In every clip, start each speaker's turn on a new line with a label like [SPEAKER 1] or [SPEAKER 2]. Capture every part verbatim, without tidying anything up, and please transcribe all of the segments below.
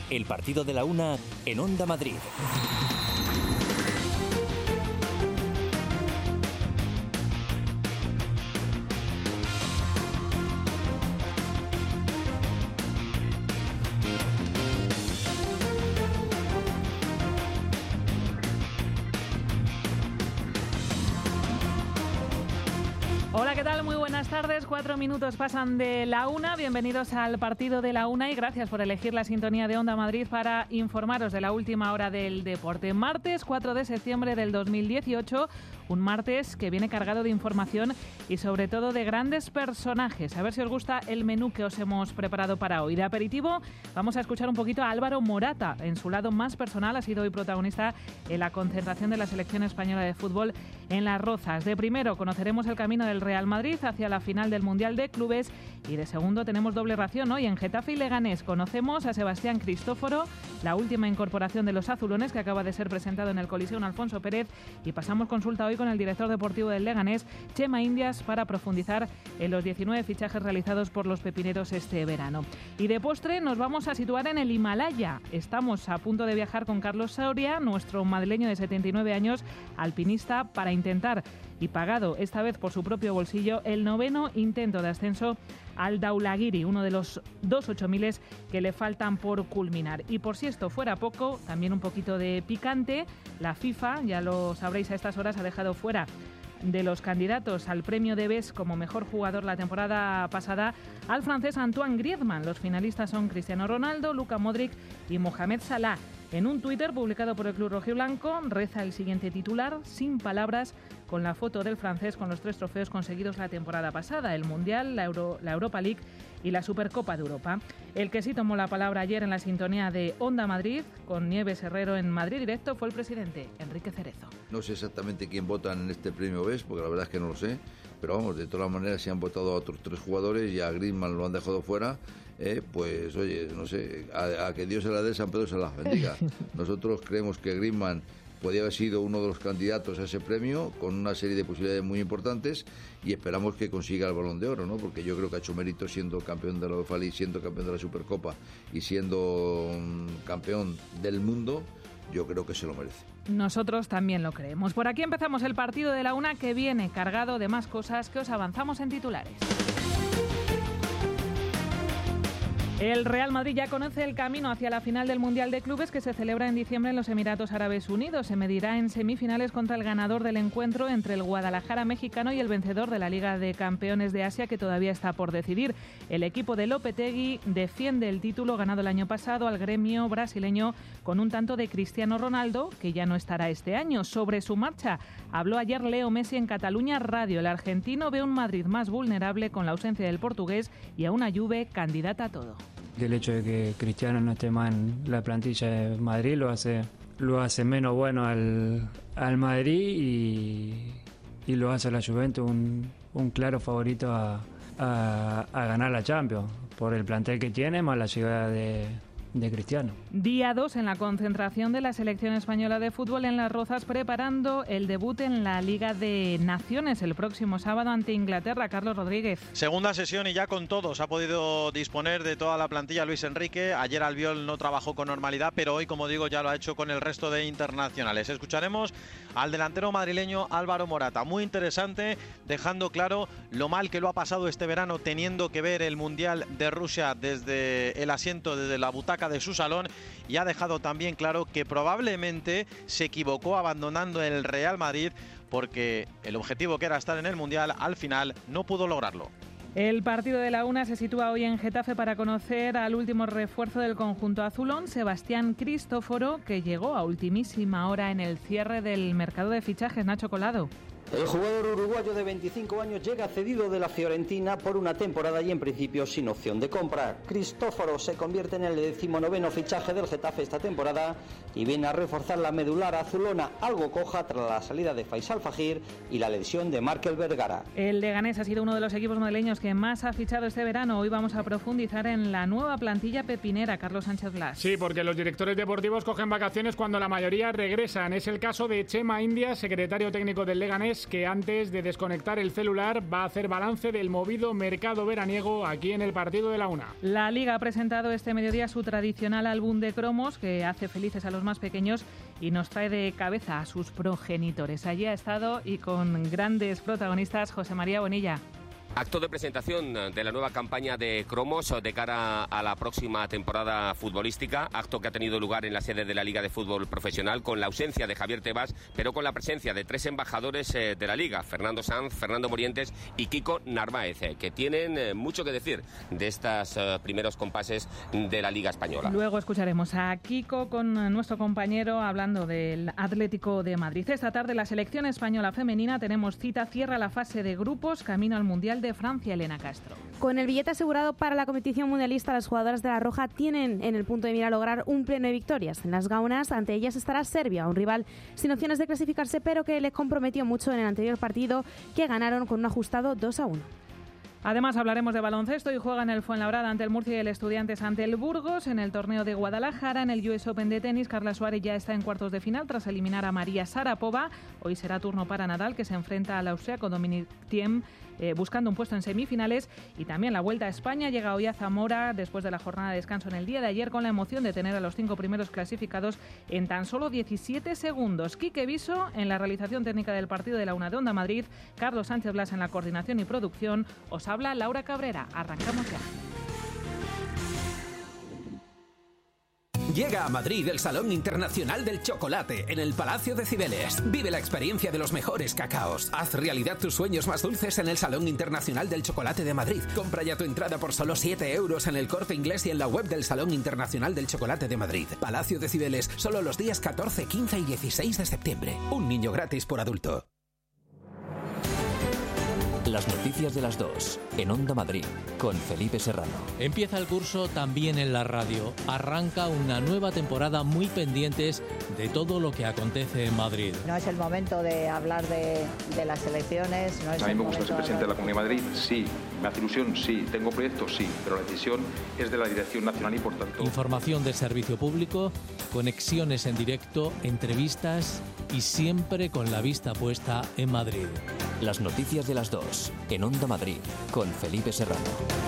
[SPEAKER 1] El partido de la una en Onda Madrid.
[SPEAKER 2] Hola, ¿qué tal? Muy buenas tardes. Cuatro minutos pasan de la una. Bienvenidos al partido de la una y gracias por elegir la sintonía de Onda Madrid para informaros de la última hora del deporte. Martes cuatro de septiembre del dos mil dieciocho, un martes que viene cargado de información y sobre todo de grandes personajes. A ver si os gusta el menú que os hemos preparado para hoy. De aperitivo vamos a escuchar un poquito a Álvaro Morata. En su lado más personal ha sido hoy protagonista en la concentración de la selección española de fútbol en Las Rozas. De primero conoceremos el camino del Real Madrid hacia la final del Mundial de Clubes y de segundo tenemos doble ración hoy en Getafe y Leganés. Conocemos a Sebastián Cristóforo, la última incorporación de los azulones que acaba de ser presentado en el Coliseum Alfonso Pérez, y pasamos consulta hoy con el director deportivo del Leganés, Chema Indias, para profundizar en los diecinueve fichajes realizados por los pepineros este verano. Y de postre nos vamos a situar en el Himalaya. Estamos a punto de viajar con Carlos Soria, nuestro madrileño de setenta y nueve años, alpinista, para intentar, y pagado esta vez por su propio bolsillo, el noveno intento de ascenso al Dhaulagiri, uno de los dos ocho miles que le faltan por culminar. Y por si esto fuera poco, también un poquito de picante, la FIFA, ya lo sabréis a estas horas, ha dejado fuera de los candidatos al premio de Best como mejor jugador la temporada pasada al francés Antoine Griezmann. Los finalistas son Cristiano Ronaldo, Luka Modric y Mohamed Salah. En un Twitter publicado por el Club Rojiblanco reza el siguiente titular, sin palabras, con la foto del francés con los tres trofeos conseguidos la temporada pasada, el Mundial, la, Euro, la Europa League y la Supercopa de Europa. El que sí tomó la palabra ayer en la sintonía de Onda Madrid, con Nieves Herrero en Madrid Directo, fue el presidente, Enrique Cerezo.
[SPEAKER 3] No sé exactamente quién votan en este premio Best, porque la verdad es que no lo sé, pero vamos, de todas maneras, si han votado a otros tres jugadores y a Griezmann lo han dejado fuera, eh, pues oye, no sé, a, a que Dios se la dé, San Pedro se la bendiga. Nosotros creemos que Griezmann podía haber sido uno de los candidatos a ese premio, con una serie de posibilidades muy importantes, y esperamos que consiga el Balón de Oro, ¿no? Porque yo creo que ha hecho mérito siendo campeón de la UEFA League, siendo campeón de la Supercopa y siendo um, campeón del mundo. Yo creo que se lo merece.
[SPEAKER 2] Nosotros también lo creemos. Por aquí empezamos el partido de la una, que viene cargado de más cosas que os avanzamos en titulares. El Real Madrid ya conoce el camino hacia la final del Mundial de Clubes, que se celebra en diciembre en los Emiratos Árabes Unidos. Se medirá en semifinales contra el ganador del encuentro entre el Guadalajara mexicano y el vencedor de la Liga de Campeones de Asia, que todavía está por decidir. El equipo de Lopetegui defiende el título ganado el año pasado al gremio brasileño con un tanto de Cristiano Ronaldo, que ya no estará este año. Sobre su marcha habló ayer Leo Messi en Cataluña Radio. El argentino ve un Madrid más vulnerable con la ausencia del portugués y a una Juve candidata a todo.
[SPEAKER 4] El hecho de que Cristiano no esté más en la plantilla de Madrid lo hace lo hace menos bueno al, al Madrid y, y lo hace a la Juventus un, un claro favorito a, a, a ganar la Champions por el plantel que tiene más la llegada de, de Cristiano.
[SPEAKER 2] Día dos en la concentración de la selección española de fútbol en Las Rozas, preparando el debut en la Liga de Naciones el próximo sábado ante Inglaterra. Carlos Rodríguez.
[SPEAKER 5] Segunda sesión y ya con todos. Ha podido disponer de toda la plantilla Luis Enrique. Ayer Albiol no trabajó con normalidad, pero hoy, como digo, ya lo ha hecho con el resto de internacionales. Escucharemos al delantero madrileño Álvaro Morata. Muy interesante, dejando claro lo mal que lo ha pasado este verano teniendo que ver el Mundial de Rusia desde el asiento, desde la butaca de su salón, y ha dejado también claro que probablemente se equivocó abandonando el Real Madrid porque el objetivo que era estar en el Mundial al final no pudo lograrlo.
[SPEAKER 2] El partido de la una se sitúa hoy en Getafe para conocer al último refuerzo del conjunto azulón, Sebastián Cristóforo, que llegó a ultimísima hora en el cierre del mercado de fichajes. Nacho Colado.
[SPEAKER 6] El jugador uruguayo de veinticinco años llega cedido de la Fiorentina por una temporada y en principio sin opción de compra. Cristóforo se convierte en el decimonoveno fichaje del Getafe esta temporada y viene a reforzar la medular azulona, algo coja tras la salida de Faisal Fajir y la lesión de Markel Vergara.
[SPEAKER 2] El Leganés ha sido uno de los equipos madrileños que más ha fichado este verano. Hoy vamos a profundizar en la nueva plantilla pepinera. Carlos Sánchez Blas.
[SPEAKER 7] Sí, porque los directores deportivos cogen vacaciones cuando la mayoría regresan. Es el caso de Chema Indias, secretario técnico del Leganés, es que antes de desconectar el celular va a hacer balance del movido mercado veraniego aquí en el partido de la una.
[SPEAKER 2] La Liga ha presentado este mediodía su tradicional álbum de cromos que hace felices a los más pequeños y nos trae de cabeza a sus progenitores. Allí ha estado y con grandes protagonistas José María Bonilla.
[SPEAKER 8] Acto de presentación de la nueva campaña de cromos de cara a la próxima temporada futbolística, acto que ha tenido lugar en la sede de la Liga de Fútbol Profesional con la ausencia de Javier Tebas, pero con la presencia de tres embajadores de la Liga, Fernando Sanz, Fernando Morientes y Kiko Narváez, que tienen mucho que decir de estos primeros compases de la Liga Española.
[SPEAKER 2] Luego escucharemos a Kiko con nuestro compañero hablando del Atlético de Madrid. Esta tarde la selección española femenina tenemos cita, cierra la fase de grupos, camino al Mundial de Francia. Elena Castro.
[SPEAKER 9] Con el billete asegurado para la competición mundialista, las jugadoras de la Roja tienen en el punto de mira lograr un pleno de victorias. En las gaunas, ante ellas estará Serbia, un rival sin opciones de clasificarse, pero que les comprometió mucho en el anterior partido, que ganaron con un ajustado dos a uno.
[SPEAKER 2] Además hablaremos de baloncesto y juegan el Fuenlabrada ante el Murcia y el Estudiantes ante el Burgos. En el torneo de Guadalajara, en el U S Open de tenis, Carla Suárez ya está en cuartos de final tras eliminar a María Sharapova. Hoy será turno para Nadal, que se enfrenta al austriaco Dominic Thiem, eh, buscando un puesto en semifinales. Y también la Vuelta a España llega hoy a Zamora después de la jornada de descanso en el día de ayer, con la emoción de tener a los cinco primeros clasificados en tan solo diecisiete segundos. Quique Viso en la realización técnica del partido de la una de Onda Madrid, Carlos Sánchez Blas en la coordinación y producción. Os habla Laura Cabrera. Arrancamos ya.
[SPEAKER 10] Llega a Madrid el Salón Internacional del Chocolate en el Palacio de Cibeles. Vive la experiencia de los mejores cacaos. Haz realidad tus sueños más dulces en el Salón Internacional del Chocolate de Madrid. Compra ya tu entrada por solo siete euros en el Corte Inglés y en la web del Salón Internacional del Chocolate de Madrid. Palacio de Cibeles, solo los días catorce, quince y dieciséis de septiembre. Un niño gratis por adulto.
[SPEAKER 1] Las noticias de las dos, en Onda Madrid, con Felipe Serrano.
[SPEAKER 11] Empieza el curso también en la radio. Arranca una nueva temporada muy pendientes de todo lo que acontece en Madrid.
[SPEAKER 12] No es el momento de hablar de, de las elecciones. No es
[SPEAKER 13] a mí
[SPEAKER 12] el
[SPEAKER 13] me gusta ser presidente de la Comunidad de Madrid, sí. Me hace ilusión, sí. Tengo proyectos, sí. Pero la decisión es de la Dirección Nacional y, por tanto...
[SPEAKER 11] Información de servicio público, conexiones en directo, entrevistas y siempre con la vista puesta en Madrid.
[SPEAKER 1] Las noticias de las dos, en Onda Madrid, con Felipe Serrano.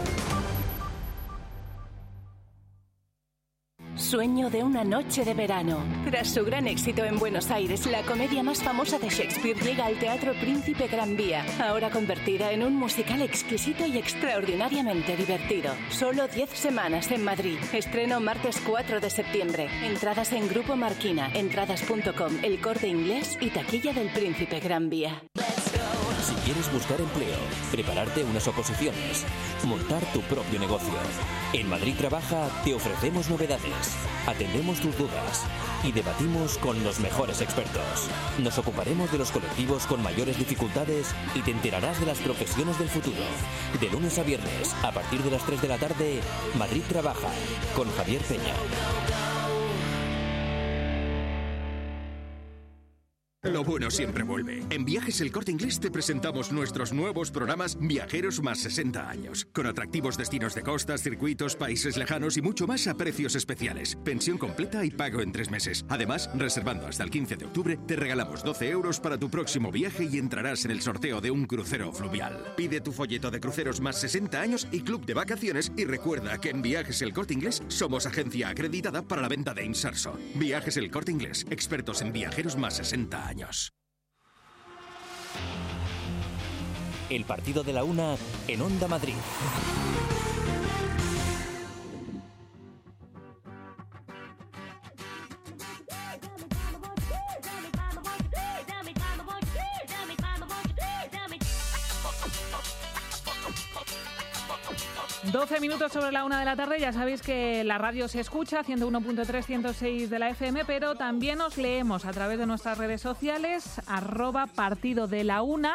[SPEAKER 14] Sueño de una noche de verano. Tras su gran éxito en Buenos Aires, la comedia más famosa de Shakespeare llega al Teatro Príncipe Gran Vía, ahora convertida en un musical exquisito y extraordinariamente divertido. Solo diez semanas en Madrid. Estreno martes cuatro de septiembre. Entradas en Grupo Marquina, entradas punto com, El Corte Inglés y taquilla del Príncipe Gran Vía.
[SPEAKER 1] Si quieres buscar empleo, prepararte unas oposiciones, montar tu propio negocio. En Madrid Trabaja te ofrecemos novedades, atendemos tus dudas y debatimos con los mejores expertos. Nos ocuparemos de los colectivos con mayores dificultades y te enterarás de las profesiones del futuro. De lunes a viernes, a partir de las tres de la tarde, Madrid Trabaja, con Javier Peña.
[SPEAKER 15] Lo bueno siempre vuelve. En Viajes El Corte Inglés te presentamos nuestros nuevos programas Viajeros más sesenta años, con atractivos destinos de costas, circuitos, países lejanos y mucho más a precios especiales. Pensión completa y pago en tres meses. Además, reservando hasta el quince de octubre, te regalamos doce euros para tu próximo viaje y entrarás en el sorteo de un crucero fluvial. Pide tu folleto de cruceros más sesenta años y club de vacaciones y recuerda que en Viajes El Corte Inglés somos agencia acreditada para la venta de Inserso. Viajes El Corte Inglés, expertos en viajeros más sesenta años.
[SPEAKER 1] El partido de la una en Onda Madrid.
[SPEAKER 2] doce minutos sobre la una de la tarde. Ya sabéis que la radio se escucha, ciento uno punto tres, ciento seis de la F M, pero también os leemos a través de nuestras redes sociales, arroba partido de la una,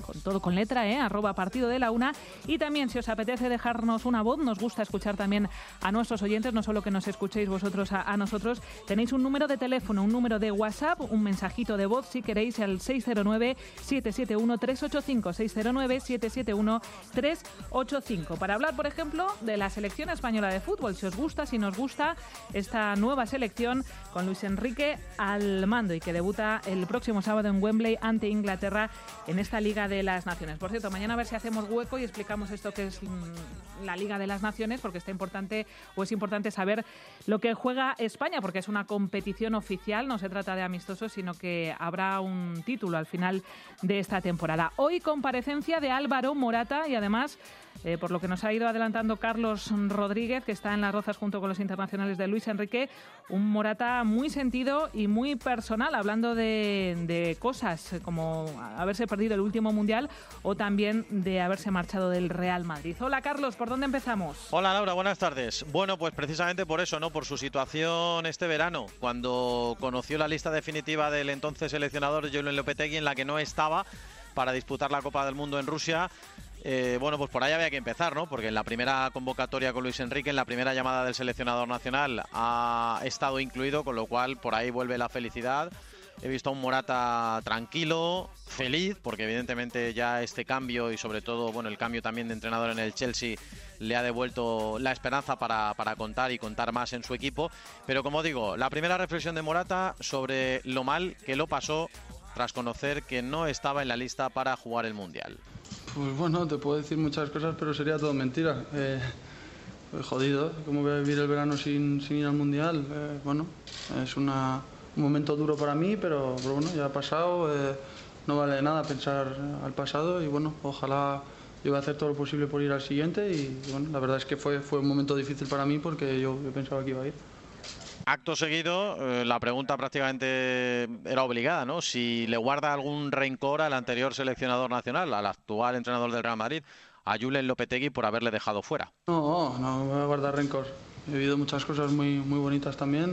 [SPEAKER 2] con todo con letra, ¿eh? arroba partido de la una. Y también, si os apetece dejarnos una voz, nos gusta escuchar también a nuestros oyentes, no solo que nos escuchéis vosotros a, a nosotros, tenéis un número de teléfono, un número de WhatsApp, un mensajito de voz si queréis, al seis cero nueve, siete siete uno, tres ocho cinco, seis cero nueve, siete siete uno, tres ocho cinco, para hablar, por ejemplo, de la selección española de fútbol, si os gusta, si nos gusta esta nueva selección con Luis Enrique al mando y que debuta el próximo sábado en Wembley ante Inglaterra en esta Liga de las Naciones. Por cierto, mañana a ver si hacemos hueco y explicamos esto que es mmm, la Liga de las Naciones, porque está importante o es importante saber lo que juega España, porque es una competición oficial, no se trata de amistosos, sino que habrá un título al final de esta temporada. Hoy comparecencia de Álvaro Morata y además, Eh, por lo que nos ha ido adelantando Carlos Rodríguez, que está en Las Rozas junto con los internacionales de Luis Enrique, un Morata muy sentido y muy personal, hablando de, de cosas como haberse perdido el último Mundial o también de haberse marchado del Real Madrid. Hola Carlos, ¿por dónde empezamos?
[SPEAKER 5] Hola Laura, buenas tardes. Bueno, pues precisamente por eso, ¿no? Por su situación este verano, cuando conoció la lista definitiva del entonces seleccionador Julen Lopetegui, en la que no estaba para disputar la Copa del Mundo en Rusia. Eh, bueno, pues por ahí había que empezar, ¿no? Porque en la primera convocatoria con Luis Enrique, en la primera llamada del seleccionador nacional, ha estado incluido, con lo cual por ahí vuelve la felicidad. He visto a un Morata tranquilo, feliz, porque evidentemente ya este cambio y sobre todo, bueno, el cambio también de entrenador en el Chelsea le ha devuelto la esperanza para, para contar y contar más en su equipo. Pero como digo, la primera reflexión de Morata sobre lo mal que lo pasó tras conocer que no estaba en la lista para jugar el Mundial.
[SPEAKER 16] Pues bueno, te puedo decir muchas cosas, pero sería todo mentira. Eh, pues jodido, ¿cómo voy a vivir el verano sin, sin ir al Mundial? Eh, bueno, es una, un momento duro para mí, pero, pero bueno, ya ha pasado. Eh, no vale de nada pensar al pasado y bueno, ojalá yo voy a hacer todo lo posible por ir al siguiente y bueno, la verdad es que fue, fue un momento difícil para mí porque yo, yo pensaba que iba a ir.
[SPEAKER 5] Acto seguido, eh, la pregunta prácticamente era obligada, ¿no? Si le guarda algún rencor al anterior seleccionador nacional, al actual entrenador del Real Madrid, a Julen Lopetegui, por haberle dejado fuera.
[SPEAKER 16] No, no, no me voy a guardar rencor. He vivido muchas cosas muy, muy bonitas también.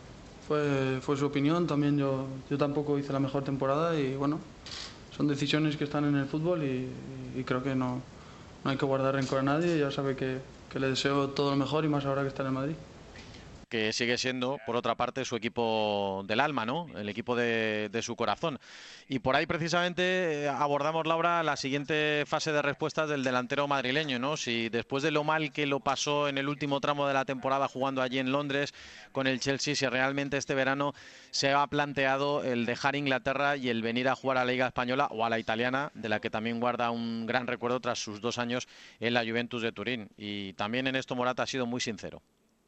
[SPEAKER 16] Fue, fue su opinión, también yo, yo tampoco hice la mejor temporada y bueno, son decisiones que están en el fútbol y, y creo que no, no hay que guardar rencor a nadie. Ya sabe que, que le deseo todo lo mejor y más ahora que está en el Madrid.
[SPEAKER 5] Que sigue siendo, por otra parte, su equipo del alma, ¿no? El equipo de, de su corazón. Y por ahí, precisamente, abordamos, Laura, la siguiente fase de respuestas del delantero madrileño, ¿no? Si después de lo mal que lo pasó en el último tramo de la temporada jugando allí en Londres con el Chelsea, si realmente este verano se ha planteado el dejar Inglaterra y el venir a jugar a la Liga Española o a la italiana, de la que también guarda un gran recuerdo tras sus dos años en la Juventus de Turín. Y también en esto Morata ha sido muy sincero.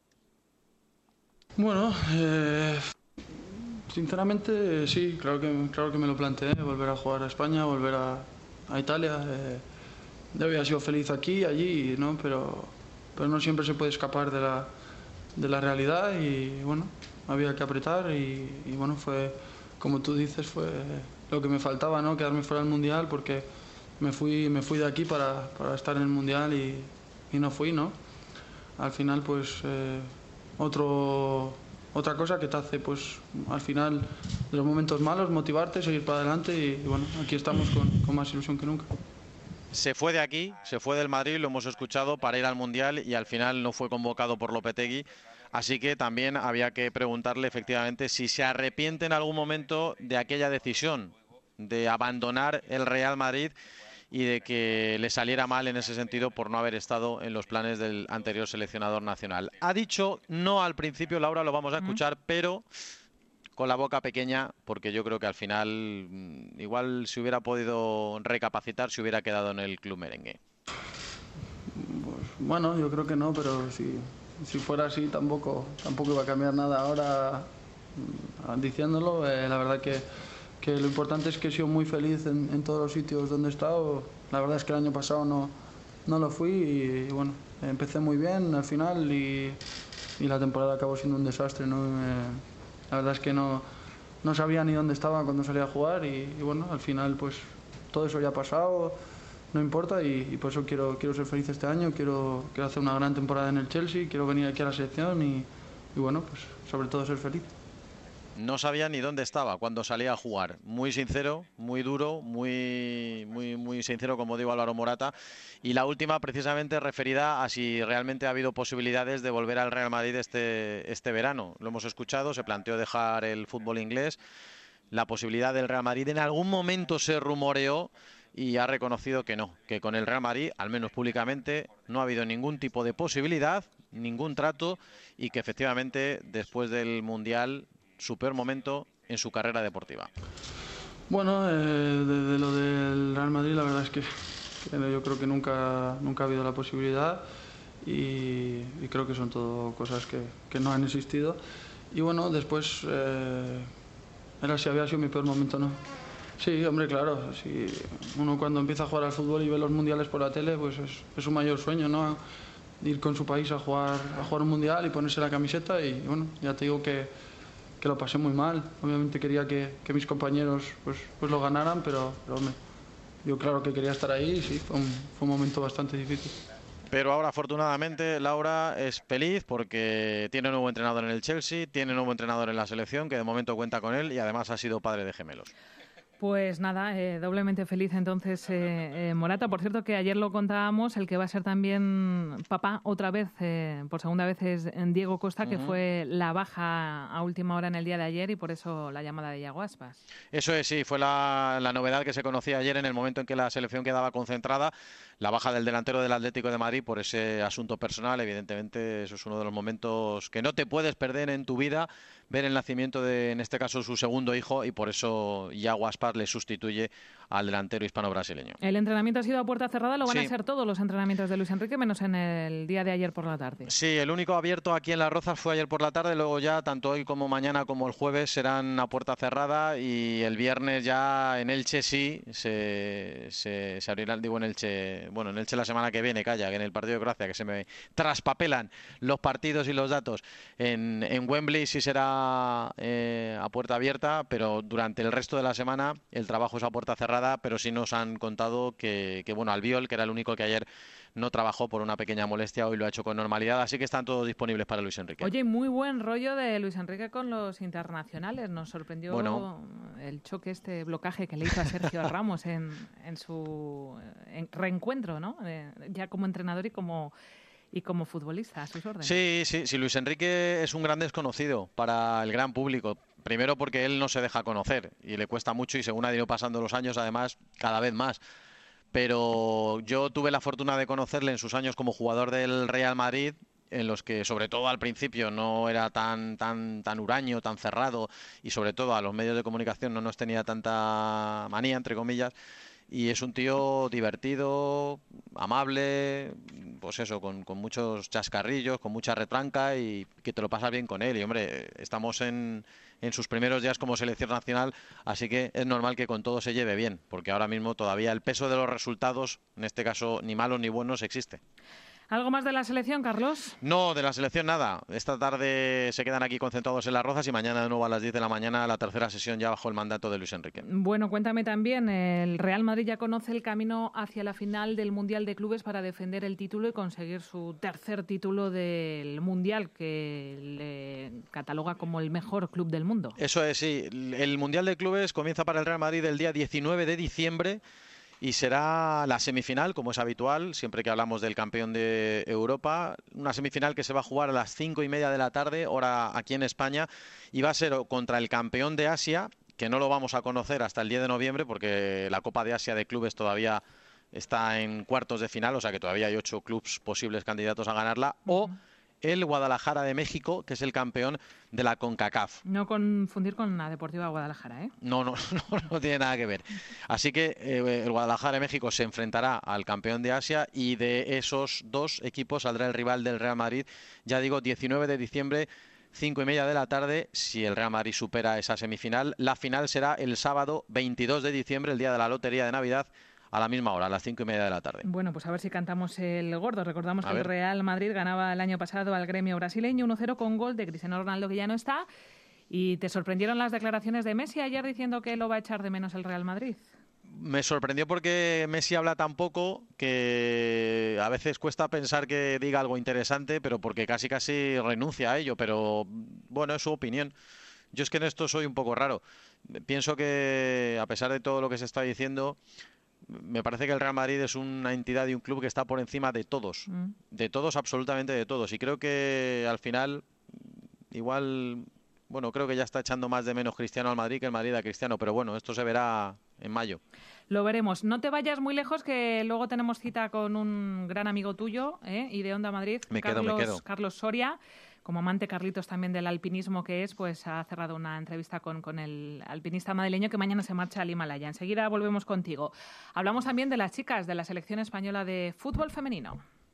[SPEAKER 16] Bueno, eh, sinceramente sí, claro que, claro que me lo planteé, volver a jugar a España, volver a, a Italia. Eh, yo había sido feliz aquí, allí, ¿no? Pero, pero no siempre se puede escapar de la, de la realidad y bueno, había que apretar y, y bueno, fue, como tú dices, fue lo que me faltaba, ¿no? Quedarme fuera del Mundial porque me fui, me fui de aquí para, para estar en el Mundial y, y no fui, ¿no? Al final, pues... Eh, Otro, otra cosa que te hace, pues, al final de los momentos malos, motivarte, seguir para adelante y, y bueno, aquí estamos con, con más ilusión que nunca.
[SPEAKER 5] Se fue de aquí, se fue del Madrid, lo hemos escuchado, para ir al Mundial y al final no fue convocado por Lopetegui. Así que también había que preguntarle efectivamente si se arrepiente en algún momento de aquella decisión de abandonar el Real Madrid y de que le saliera mal en ese sentido por no haber estado en los planes del anterior seleccionador nacional. Ha dicho no al principio, Laura, lo vamos a escuchar, mm. pero con la boca pequeña, porque yo creo que al final igual si hubiera podido recapacitar, se hubiera quedado en el club merengue.
[SPEAKER 16] Pues, bueno, yo creo que no, pero si, si fuera así tampoco, tampoco iba a cambiar nada ahora diciéndolo. Eh, la verdad que que lo importante es que he sido muy feliz en, en todos los sitios donde he estado. La verdad es que el año pasado no, no lo fui y, y bueno, empecé muy bien al final y, y la temporada acabó siendo un desastre, ¿no? Eh, la verdad es que no, no sabía ni dónde estaba cuando salía a jugar y, y bueno, al final pues todo eso ya ha pasado, no importa y, y por eso quiero, quiero ser feliz este año, quiero, quiero hacer una gran temporada en el Chelsea, quiero venir aquí a la selección y, y bueno, pues sobre todo ser feliz.
[SPEAKER 5] no sabía ni dónde estaba cuando salía a jugar. Muy sincero, muy duro, muy, muy, muy sincero, como digo, Álvaro Morata. Y la última, precisamente, referida a si realmente ha habido posibilidades de volver al Real Madrid este, este verano. Lo hemos escuchado, se planteó dejar el fútbol inglés. La posibilidad del Real Madrid en algún momento se rumoreó y ha reconocido que no, que con el Real Madrid, al menos públicamente, no ha habido ningún tipo de posibilidad, ningún trato, y que efectivamente después del Mundial, su peor momento en su carrera deportiva.
[SPEAKER 16] Bueno, eh, de, de lo del Real Madrid, la verdad es que, que yo creo que nunca, nunca ha habido la posibilidad y, y creo que son todo cosas que, que no han existido. Y bueno, después, eh, era si había sido mi peor momento, ¿no? Sí, hombre, claro. Si uno cuando empieza a jugar al fútbol y ve los mundiales por la tele, pues es, es su mayor sueño, ¿no? Ir con su país a jugar, a jugar un mundial y ponerse la camiseta y bueno, ya te digo que, que lo pasé muy mal. Obviamente quería que, que mis compañeros pues, pues lo ganaran, pero, pero hombre, yo claro que quería estar ahí y sí, fue un, fue un momento bastante difícil.
[SPEAKER 5] Pero ahora, afortunadamente, Laura es feliz porque tiene un nuevo entrenador en el Chelsea, tiene un nuevo entrenador en la selección, que de momento cuenta con él y además ha sido padre de gemelos.
[SPEAKER 2] Pues nada, eh, doblemente feliz entonces eh, eh, Morata. Por cierto, que ayer lo contábamos, el que va a ser también papá otra vez, eh, por segunda vez, es Diego Costa, uh-huh. que fue la baja a última hora en el día de ayer y por eso la llamada de Iago Aspas.
[SPEAKER 5] Eso es, sí, fue la, la novedad que se conocía ayer en el momento en que la selección quedaba concentrada. La baja del delantero del Atlético de Madrid por ese asunto personal, evidentemente eso es uno de los momentos que no te puedes perder en tu vida, ver el nacimiento de, en este caso, su segundo hijo, y por eso Iago Aspas le sustituye al delantero hispano-brasileño.
[SPEAKER 2] El entrenamiento ha sido a puerta cerrada, lo van
[SPEAKER 5] sí.
[SPEAKER 2] a ser todos los entrenamientos de Luis Enrique, menos en el día de ayer por la tarde.
[SPEAKER 5] Sí, el único abierto aquí en Las Rozas fue ayer por la tarde, luego ya tanto hoy como mañana como el jueves serán a puerta cerrada y el viernes ya en Elche sí se, se, se abrirán, digo en Elche, bueno, en Elche la semana que viene, calla, que en el partido de Croacia, que se me traspapelan los partidos y los datos, en, en Wembley sí será eh, a puerta abierta, pero durante el resto de la semana el trabajo es a puerta cerrada, pero sí nos han contado que, que bueno, Albiol, que era el único que ayer no trabajó por una pequeña molestia, hoy lo ha hecho con normalidad, así que están todos disponibles para Luis Enrique.
[SPEAKER 2] Oye, muy buen rollo de Luis Enrique con los internacionales, nos sorprendió bueno, el choque, este blocaje que le hizo a Sergio Ramos en, en su en reencuentro, ¿no? Eh, ya como entrenador y como y como futbolista, a sus órdenes.
[SPEAKER 5] Sí, sí, sí, Luis Enrique es un gran desconocido para el gran público. Primero porque él no se deja conocer y le cuesta mucho y según ha ido pasando los años, además, cada vez más. Pero yo tuve la fortuna de conocerle en sus años como jugador del Real Madrid, en los que sobre todo al principio no era tan tan tan huraño, tan cerrado y sobre todo a los medios de comunicación no nos tenía tanta manía, entre comillas. Y es un tío divertido, amable, pues eso, con, con muchos chascarrillos, con mucha retranca y que te lo pasas bien con él. Y hombre, estamos en, en sus primeros días como selección nacional, así que es normal que con todo se lleve bien, porque ahora mismo todavía el peso de los resultados, en este caso ni malos ni buenos, existe.
[SPEAKER 2] ¿Algo más de la selección, Carlos?
[SPEAKER 5] No, de la selección nada. Esta tarde se quedan aquí concentrados en Las Rozas y mañana de nuevo a las diez de la mañana la tercera sesión ya bajo el mandato de Luis Enrique.
[SPEAKER 2] Bueno, cuéntame también, el Real Madrid ya conoce el camino hacia la final del Mundial de Clubes para defender el título y conseguir su tercer título del Mundial, que le cataloga como el mejor club del mundo.
[SPEAKER 5] Eso es, sí. El Mundial de Clubes comienza para el Real Madrid el día diecinueve de diciembre. Y será la semifinal, como es habitual, siempre que hablamos del campeón de Europa. Una semifinal que se va a jugar a las cinco y media de la tarde, hora aquí en España. Y va a ser contra el campeón de Asia, que no lo vamos a conocer hasta el diez de noviembre, porque la Copa de Asia de Clubes todavía está en cuartos de final, o sea que todavía hay ocho clubes posibles candidatos a ganarla. O el Guadalajara de México, que es el campeón de la CONCACAF.
[SPEAKER 2] No confundir con la Deportiva Guadalajara, ¿eh?
[SPEAKER 5] No, no, no, no tiene nada que ver. Así que eh, el Guadalajara de México se enfrentará al campeón de Asia y de esos dos equipos saldrá el rival del Real Madrid. Ya digo, diecinueve de diciembre, cinco y media de la tarde, si el Real Madrid supera esa semifinal. La final será el sábado veintidós de diciembre, el día de la Lotería de Navidad, a la misma hora, a las cinco y media de la tarde.
[SPEAKER 2] Bueno, pues a ver si cantamos el gordo. Recordamos
[SPEAKER 5] a
[SPEAKER 2] que
[SPEAKER 5] ver.
[SPEAKER 2] el Real Madrid ganaba el año pasado al Gremio brasileño uno cero con gol de Cristiano Ronaldo, que ya no está. ¿Y te sorprendieron las declaraciones de Messi ayer diciendo que lo va a echar de menos el Real Madrid?
[SPEAKER 5] Me sorprendió porque Messi habla tan poco que a veces cuesta pensar que diga algo interesante, pero porque casi casi renuncia a ello. Pero bueno, es su opinión. Yo es que en esto soy un poco raro. Pienso que, a pesar de todo lo que se está diciendo, me parece que el Real Madrid es una entidad y un club que está por encima de todos, mm. de todos, absolutamente de todos. Y creo que al final, igual, bueno, creo que ya está echando más de menos Cristiano al Madrid que el Madrid a Cristiano, pero bueno, esto se verá en mayo.
[SPEAKER 2] Lo veremos. No te vayas muy lejos, que luego tenemos cita con un gran amigo tuyo, ¿eh? Y de Onda Madrid,
[SPEAKER 5] me
[SPEAKER 2] Carlos,
[SPEAKER 5] quedo, me quedo.
[SPEAKER 2] Carlos Soria. Como amante Carlitos también del alpinismo que es, pues ha cerrado una entrevista con, con el alpinista madrileño que mañana se marcha al Himalaya. Enseguida volvemos contigo. Hablamos también de las chicas de la selección española de fútbol femenino.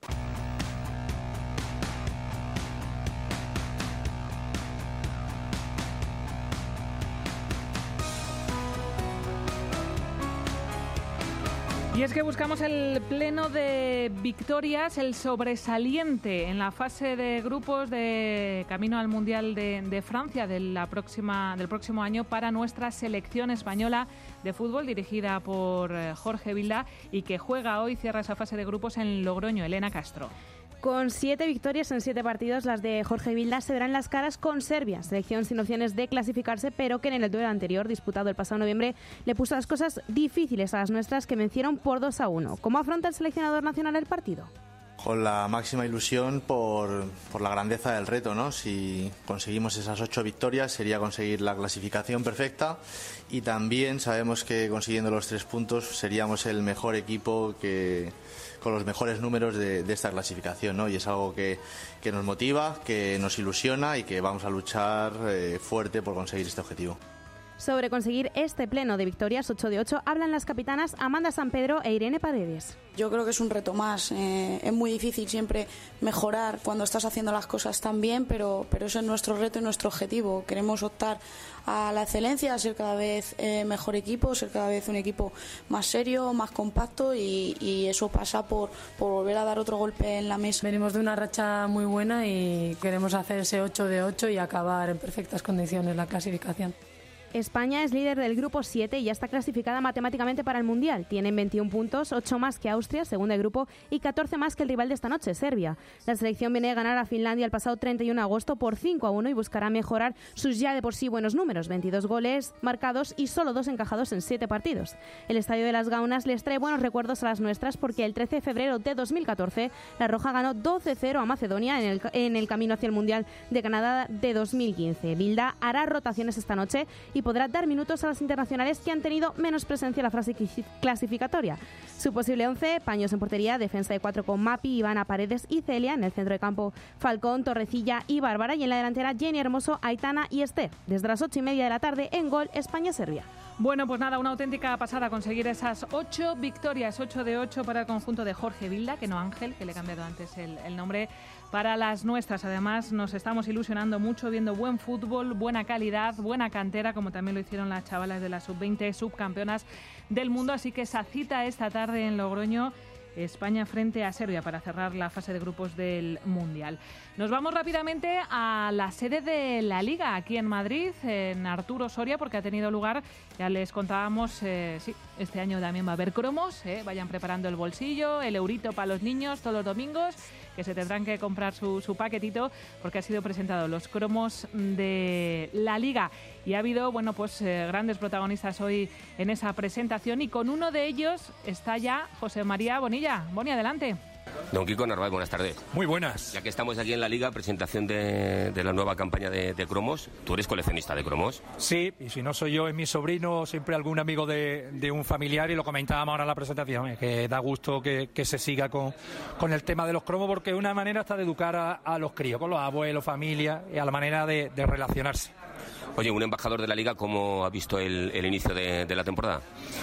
[SPEAKER 2] Y es que buscamos el pleno de victorias, el sobresaliente en la fase de grupos de camino al Mundial de, de Francia de la próxima, del próximo año para nuestra selección española de fútbol, dirigida por Jorge Vilda, y que juega hoy, cierra esa fase de grupos en Logroño. Elena Castro.
[SPEAKER 9] Con siete victorias en siete partidos, las de Jorge Vilda se verán las caras con Serbia, selección sin opciones de clasificarse, pero que en el duelo anterior, disputado el pasado noviembre, le puso las cosas difíciles a las nuestras, que vencieron por dos a uno. ¿Cómo afronta el seleccionador nacional el partido?
[SPEAKER 17] Con la máxima ilusión por, por la grandeza del reto, ¿no? Si conseguimos esas ocho victorias sería conseguir la clasificación perfecta, y también sabemos que consiguiendo los tres puntos seríamos el mejor equipo que... con los mejores números de, de esta clasificación, ¿no? Y es algo que, que nos motiva, que nos ilusiona y que vamos a luchar eh, fuerte por conseguir este objetivo.
[SPEAKER 9] Sobre conseguir este pleno de victorias ocho de ocho hablan las capitanas Amanda Sampedro e Irene Paredes.
[SPEAKER 18] Yo creo que es un reto más. Eh, es muy difícil siempre mejorar cuando estás haciendo las cosas tan bien, pero, pero ese es nuestro reto y nuestro objetivo. Queremos optar a la excelencia, a ser cada vez eh, mejor equipo, ser cada vez un equipo más serio, más compacto, y, y eso pasa por, por volver a dar otro golpe en la mesa.
[SPEAKER 19] Venimos de una racha muy buena y queremos hacer ese ocho de ocho y acabar en perfectas condiciones la clasificación.
[SPEAKER 9] España es líder del grupo siete y ya está clasificada matemáticamente para el Mundial. Tienen veintiún puntos, ocho más que Austria, segunda de grupo, y catorce más que el rival de esta noche, Serbia. La selección viene de ganar a Finlandia el pasado treinta y uno de agosto por cinco a uno y buscará mejorar sus ya de por sí buenos números, veintidós goles marcados y solo dos encajados en siete partidos. El Estadio de las Gaunas les trae buenos recuerdos a las nuestras, porque el trece de febrero de dos mil catorce la Roja ganó doce cero a Macedonia en el, en el camino hacia el Mundial de Canadá de dos mil quince. Vilda hará rotaciones esta noche y podrá dar minutos a las internacionales que han tenido menos presencia en la fase clasificatoria. Su posible once: Paños en portería, defensa de cuatro con Mapi, Ivana, Paredes y Celia, en el centro de campo Falcón, Torrecilla y Bárbara, y en la delantera Jenny Hermoso, Aitana y Esther. Desde las ocho y media de la tarde en Gol España-Serbia.
[SPEAKER 2] Bueno, pues nada, una auténtica pasada conseguir esas ocho victorias, ocho de ocho para el conjunto de Jorge Vilda, que no Ángel, que le he cambiado antes el, el nombre, para las nuestras. Además, nos estamos ilusionando mucho viendo buen fútbol, buena calidad, buena cantera, como también lo hicieron las chavalas de la sub veinte, subcampeonas del mundo. Así que esa cita esta tarde en Logroño, España frente a Serbia, para cerrar la fase de grupos del Mundial. Nos vamos rápidamente a la sede de la Liga, aquí en Madrid, en Arturo Soria, porque ha tenido lugar, ya les contábamos, eh, sí, este año también va a haber cromos, eh, vayan preparando el bolsillo, el eurito para los niños todos los domingos, que se tendrán que comprar su, su paquetito, porque ha sido presentado los cromos de la Liga. Y ha habido, bueno, pues eh, grandes protagonistas hoy en esa presentación, y con uno de ellos está ya José María Bonilla. Boni, adelante.
[SPEAKER 8] Don Kiko Narváez, buenas tardes.
[SPEAKER 20] Muy buenas.
[SPEAKER 8] Ya que estamos aquí en la Liga, presentación de, de la nueva campaña de, de cromos. ¿Tú eres coleccionista de cromos?
[SPEAKER 20] Sí, y si no soy yo, es mi sobrino, siempre algún amigo de, de un familiar, y lo comentábamos ahora en la presentación, es que da gusto que, que se siga con, con el tema de los cromos, porque es una manera hasta de educar a, a los críos, con los abuelos, familia, y a la manera de, de relacionarse.
[SPEAKER 8] Oye, un embajador de la Liga, ¿cómo ha visto el, el inicio de, de la temporada?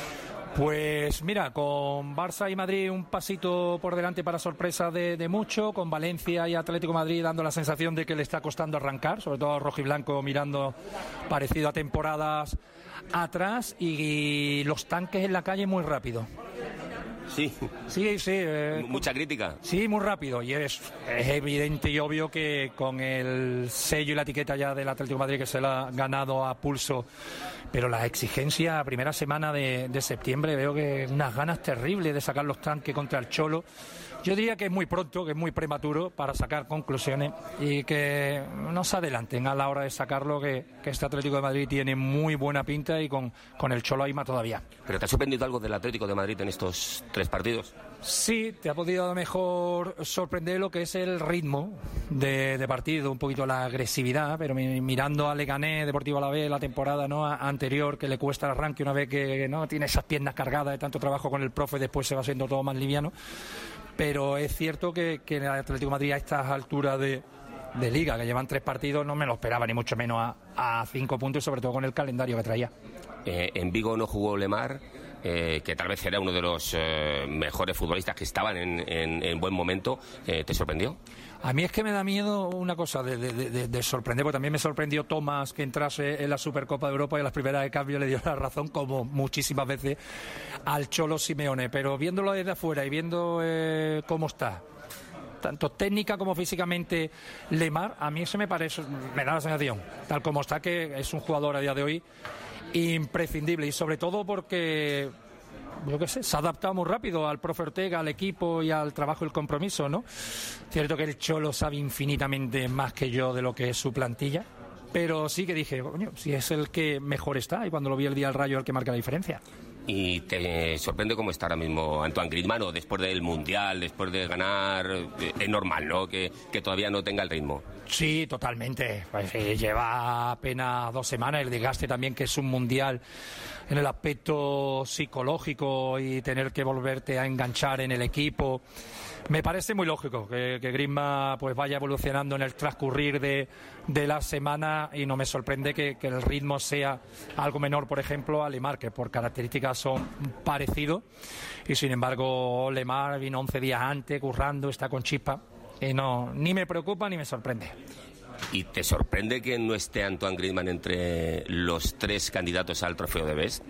[SPEAKER 20] Pues mira, con Barça y Madrid un pasito por delante para sorpresa de, de mucho, con Valencia y Atlético de Madrid dando la sensación de que le está costando arrancar, sobre todo rojiblanco mirando parecido a temporadas atrás, y los tanques en la calle muy rápido.
[SPEAKER 8] Sí.
[SPEAKER 20] Sí, sí. Eh,
[SPEAKER 8] Mucha crítica.
[SPEAKER 20] Sí, muy rápido. Y es, es evidente y obvio que con el sello y la etiqueta ya del Atlético de Madrid, que se la ha ganado a pulso, pero la exigencia, primera semana de, de septiembre, veo que unas ganas terribles de sacar los tanques contra el Cholo. Yo diría que es muy pronto, que es muy prematuro para sacar conclusiones y que no se adelanten a la hora de sacarlo, que, que este Atlético de Madrid tiene muy buena pinta y con, con el Cholo hay más todavía.
[SPEAKER 8] ¿Pero te ha sorprendido algo del Atlético de Madrid en estos tres partidos?
[SPEAKER 20] Sí, te ha podido a lo mejor sorprender lo que es el ritmo de, de partido, un poquito la agresividad, pero mirando a Leganés, Deportivo Alavés, la temporada ¿no? anterior, que le cuesta el arranque una vez que no tiene esas piernas cargadas de tanto trabajo con el profe, después se va siendo todo más liviano. Pero es cierto que, que el Atlético de Madrid a estas alturas de, de Liga, que llevan tres partidos, no me lo esperaba, ni mucho menos a, a cinco puntos, sobre todo con el calendario que traía.
[SPEAKER 8] Eh, en Vigo no jugó Lemar, eh, que tal vez era uno de los eh, mejores futbolistas que estaban en, en, en buen momento. Eh, ¿Te sorprendió?
[SPEAKER 20] A mí es que me da miedo una cosa de, de, de, de sorprender, porque también me sorprendió Tomás que entrase en la Supercopa de Europa y a las primeras de cambio le dio la razón, como muchísimas veces, al Cholo Simeone. Pero viéndolo desde afuera y viendo eh, cómo está, tanto técnica como físicamente, Lemar, a mí se me parece, me da la sensación, tal como está, que es un jugador a día de hoy imprescindible, y sobre todo porque yo qué sé, se ha adaptado muy rápido al profe Ortega, al equipo y al trabajo y el compromiso, ¿no? Cierto que el Cholo sabe infinitamente más que yo de lo que es su plantilla, pero sí que dije, coño, si es el que mejor está, y cuando lo vi el día del Rayo, el que marca la diferencia.
[SPEAKER 8] ¿Y te sorprende cómo está ahora mismo Antoine Griezmann, o después del Mundial, después de ganar? Es normal, ¿no?, que, que todavía no tenga el ritmo.
[SPEAKER 20] Sí, totalmente. Pues, eh, lleva apenas dos semanas, el desgaste también que es un Mundial en el aspecto psicológico y tener que volverte a enganchar en el equipo. Me parece muy lógico que, que Griezmann pues vaya evolucionando en el transcurrir de, de la semana, y no me sorprende que, que el ritmo sea algo menor, por ejemplo, a Lemar, que por características son parecidos, y sin embargo Lemar vino once días antes, currando, está con chispa, y no, ni me preocupa ni me sorprende.
[SPEAKER 8] ¿Y te sorprende que no esté Antoine Griezmann entre los tres candidatos al trofeo de Best?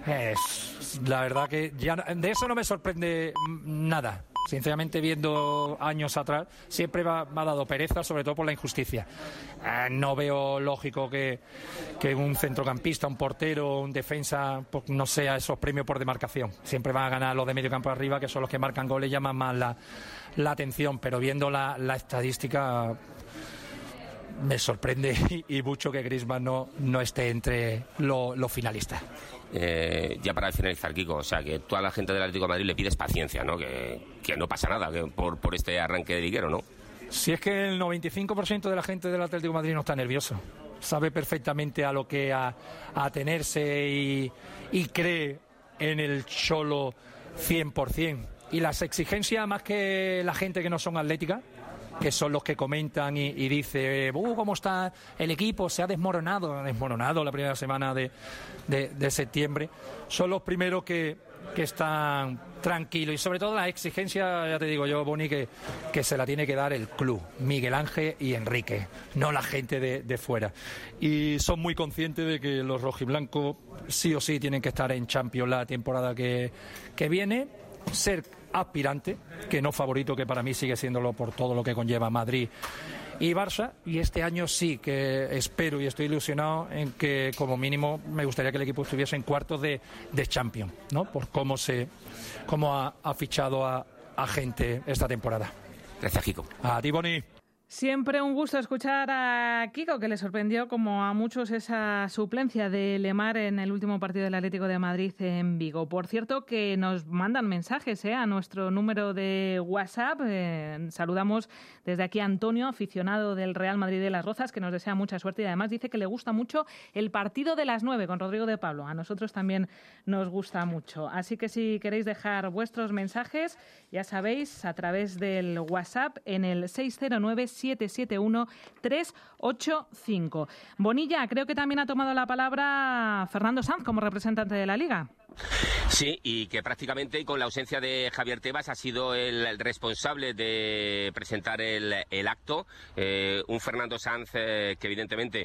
[SPEAKER 20] Es, la verdad que ya de eso no me sorprende nada. Sinceramente, viendo años atrás, siempre me ha, me ha dado pereza, sobre todo por la injusticia. Eh, no veo lógico que, que un centrocampista, un portero, un defensa, pues, no sea esos premios por demarcación. Siempre van a ganar los de medio campo arriba, que son los que marcan goles y llaman más la, la atención. Pero viendo la, la estadística, me sorprende y, y mucho que Griezmann no, no esté entre los lo finalistas.
[SPEAKER 8] Eh, ya para finalizar, Kiko, o sea, que toda la gente del Atlético de Madrid le pides paciencia, ¿no? Que, que no pasa nada que por, por este arranque de liguero, ¿no?
[SPEAKER 20] Si es que el noventa y cinco por ciento de la gente del Atlético de Madrid no está nervioso. Sabe perfectamente a lo que a, a atenerse y, y cree en el Cholo cien por ciento. Y las exigencias, más que la gente que no son atléticas, que son los que comentan y, y dicen, uh, ¿cómo está el equipo? Se ha desmoronado, ha desmoronado la primera semana de, de, de septiembre. Son los primeros que, que están tranquilos, y sobre todo la exigencia, ya te digo yo, Boni, que, que se la tiene que dar el club, Miguel Ángel y Enrique, no la gente de, de fuera. Y son muy conscientes de que los rojiblancos sí o sí tienen que estar en Champions la temporada que, que viene, ser aspirante, que no favorito, que para mí sigue siéndolo por todo lo que conlleva Madrid y Barça, y este año sí que espero y estoy ilusionado en que como mínimo me gustaría que el equipo estuviese en cuartos de, de Champions, ¿no? Por cómo se cómo ha, ha fichado a, a gente esta temporada.
[SPEAKER 8] Gracias, Kiko.
[SPEAKER 20] A ti, Boni.
[SPEAKER 2] Siempre un gusto escuchar a Kiko, que le sorprendió, como a muchos, esa suplencia de Lemar en el último partido del Atlético de Madrid en Vigo. Por cierto, que nos mandan mensajes ¿eh? a nuestro número de WhatsApp. Eh, saludamos desde aquí a Antonio, aficionado del Real Madrid de Las Rozas, que nos desea mucha suerte y además dice que le gusta mucho el partido de las nueve con Rodrigo de Pablo. A nosotros también nos gusta mucho. Así que si queréis dejar vuestros mensajes, ya sabéis, a través del WhatsApp en el seis cero nueve siete siete uno tres ocho cinco. Bonilla, creo que también ha tomado la palabra Fernando Sanz como representante de la Liga.
[SPEAKER 8] Sí, y que prácticamente con la ausencia de Javier Tebas ha sido el responsable de presentar el, el acto. Eh, un Fernando Sanz eh, que evidentemente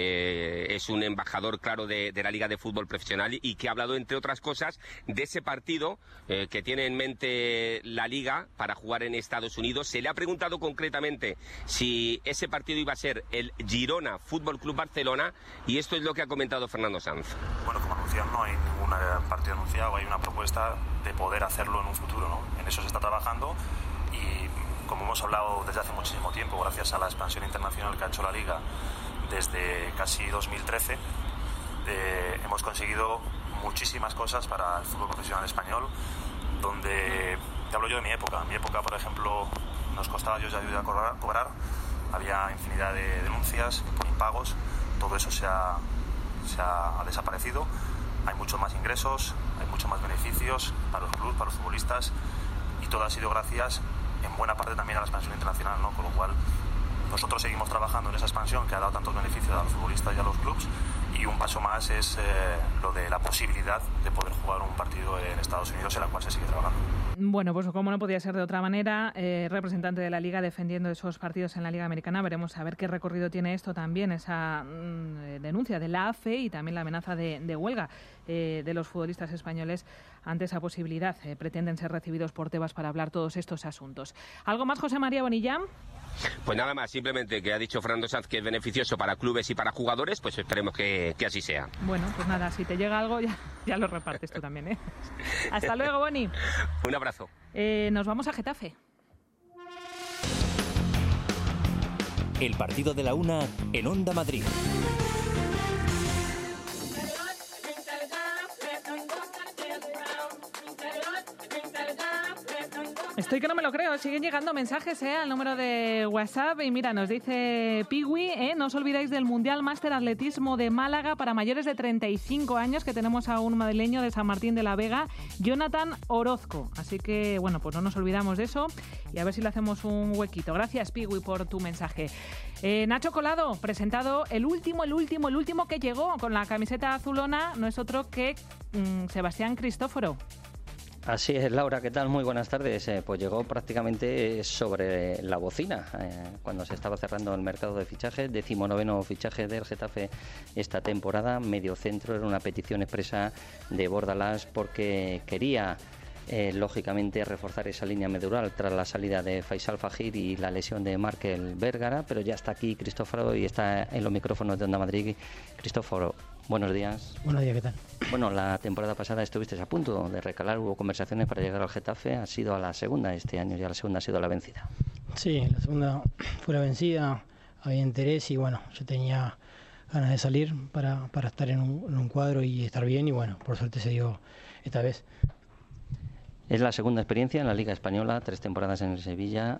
[SPEAKER 8] eh, es un embajador claro de, de la Liga de Fútbol Profesional y que ha hablado, entre otras cosas, de ese partido eh, que tiene en mente la Liga para jugar en Estados Unidos. Se le ha preguntado concretamente si ese partido iba a ser el Girona Fútbol Club Barcelona, y esto es lo que ha comentado Fernando Sanz.
[SPEAKER 21] Bueno, como anunciado, no hay ninguna partido anunciado, hay una propuesta de poder hacerlo en un futuro, ¿no? En eso se está trabajando y como hemos hablado desde hace muchísimo tiempo, gracias a la expansión internacional que ha hecho la Liga desde casi dos mil trece, eh, hemos conseguido muchísimas cosas para el fútbol profesional español, donde, te hablo yo de mi época, en mi época, por ejemplo, nos costaba yo ya ayuda a cobrar, cobrar, había infinidad de denuncias por impagos, todo eso se ha, se ha desaparecido, hay muchos más ingresos, hay muchos más beneficios para los clubes, para los futbolistas, y todo ha sido gracias en buena parte también a la expansión internacional, ¿no? Con lo cual nosotros seguimos trabajando en esa expansión que ha dado tantos beneficios a los futbolistas y a los clubes, y un paso más es eh, lo de la posibilidad de poder jugar un partido en Estados Unidos, en la cual se sigue trabajando.
[SPEAKER 2] Bueno, pues como no podía ser de otra manera, eh, representante de la Liga defendiendo esos partidos en la Liga Americana. Veremos a ver qué recorrido tiene esto también, esa mm, denuncia de la A F E y también la amenaza de, de huelga eh, de los futbolistas españoles ante esa posibilidad. Eh, pretenden ser recibidos por Tebas para hablar todos estos asuntos. ¿Algo más, José María Bonilla?
[SPEAKER 8] Pues nada más, simplemente que ha dicho Fernando Sanz que es beneficioso para clubes y para jugadores, pues esperemos que, que así sea.
[SPEAKER 2] Bueno, pues nada, si te llega algo ya, ya lo repartes tú también, ¿eh? Hasta luego, Boni.
[SPEAKER 8] Un abrazo.
[SPEAKER 2] Eh, nos vamos a Getafe.
[SPEAKER 1] El partido de la una en Onda Madrid.
[SPEAKER 2] Estoy que no me lo creo, siguen llegando mensajes ¿eh? al número de WhatsApp y mira, nos dice Piwi, ¿eh? no os olvidéis del Mundial Máster Atletismo de Málaga para mayores de treinta y cinco años, que tenemos a un madrileño de San Martín de la Vega, Jonathan Orozco, así que bueno, pues no nos olvidamos de eso y a ver si le hacemos un huequito. Gracias, Piwi, por tu mensaje. Eh, Nacho Colado, presentado el último, el último, el último que llegó con la camiseta azulona, no es otro que mmm, Sebastián Cristóforo.
[SPEAKER 6] Así es, Laura, ¿qué tal? Muy buenas tardes. Eh, pues llegó prácticamente sobre la bocina, eh, cuando se estaba cerrando el mercado de fichajes, decimonoveno fichaje del Getafe esta temporada, medio centro, era una petición expresa de Bordalás porque quería, eh, lógicamente, reforzar esa línea medular tras la salida de Faisal Fajir y la lesión de Markel Vergara, pero ya está aquí Cristóforo y está en los micrófonos de Onda Madrid. Cristóforo, buenos días.
[SPEAKER 3] Buenos días, ¿qué tal?
[SPEAKER 6] Bueno, la temporada pasada estuviste a punto de recalar, hubo conversaciones para llegar al Getafe, ha sido a la segunda este año, ya la segunda ha sido la vencida.
[SPEAKER 3] Sí, la segunda fue la vencida, había interés y bueno, yo tenía ganas de salir para, para estar en un, en un cuadro y estar bien y bueno, por suerte se dio esta vez.
[SPEAKER 6] Es la segunda experiencia en la Liga Española, tres temporadas en el Sevilla,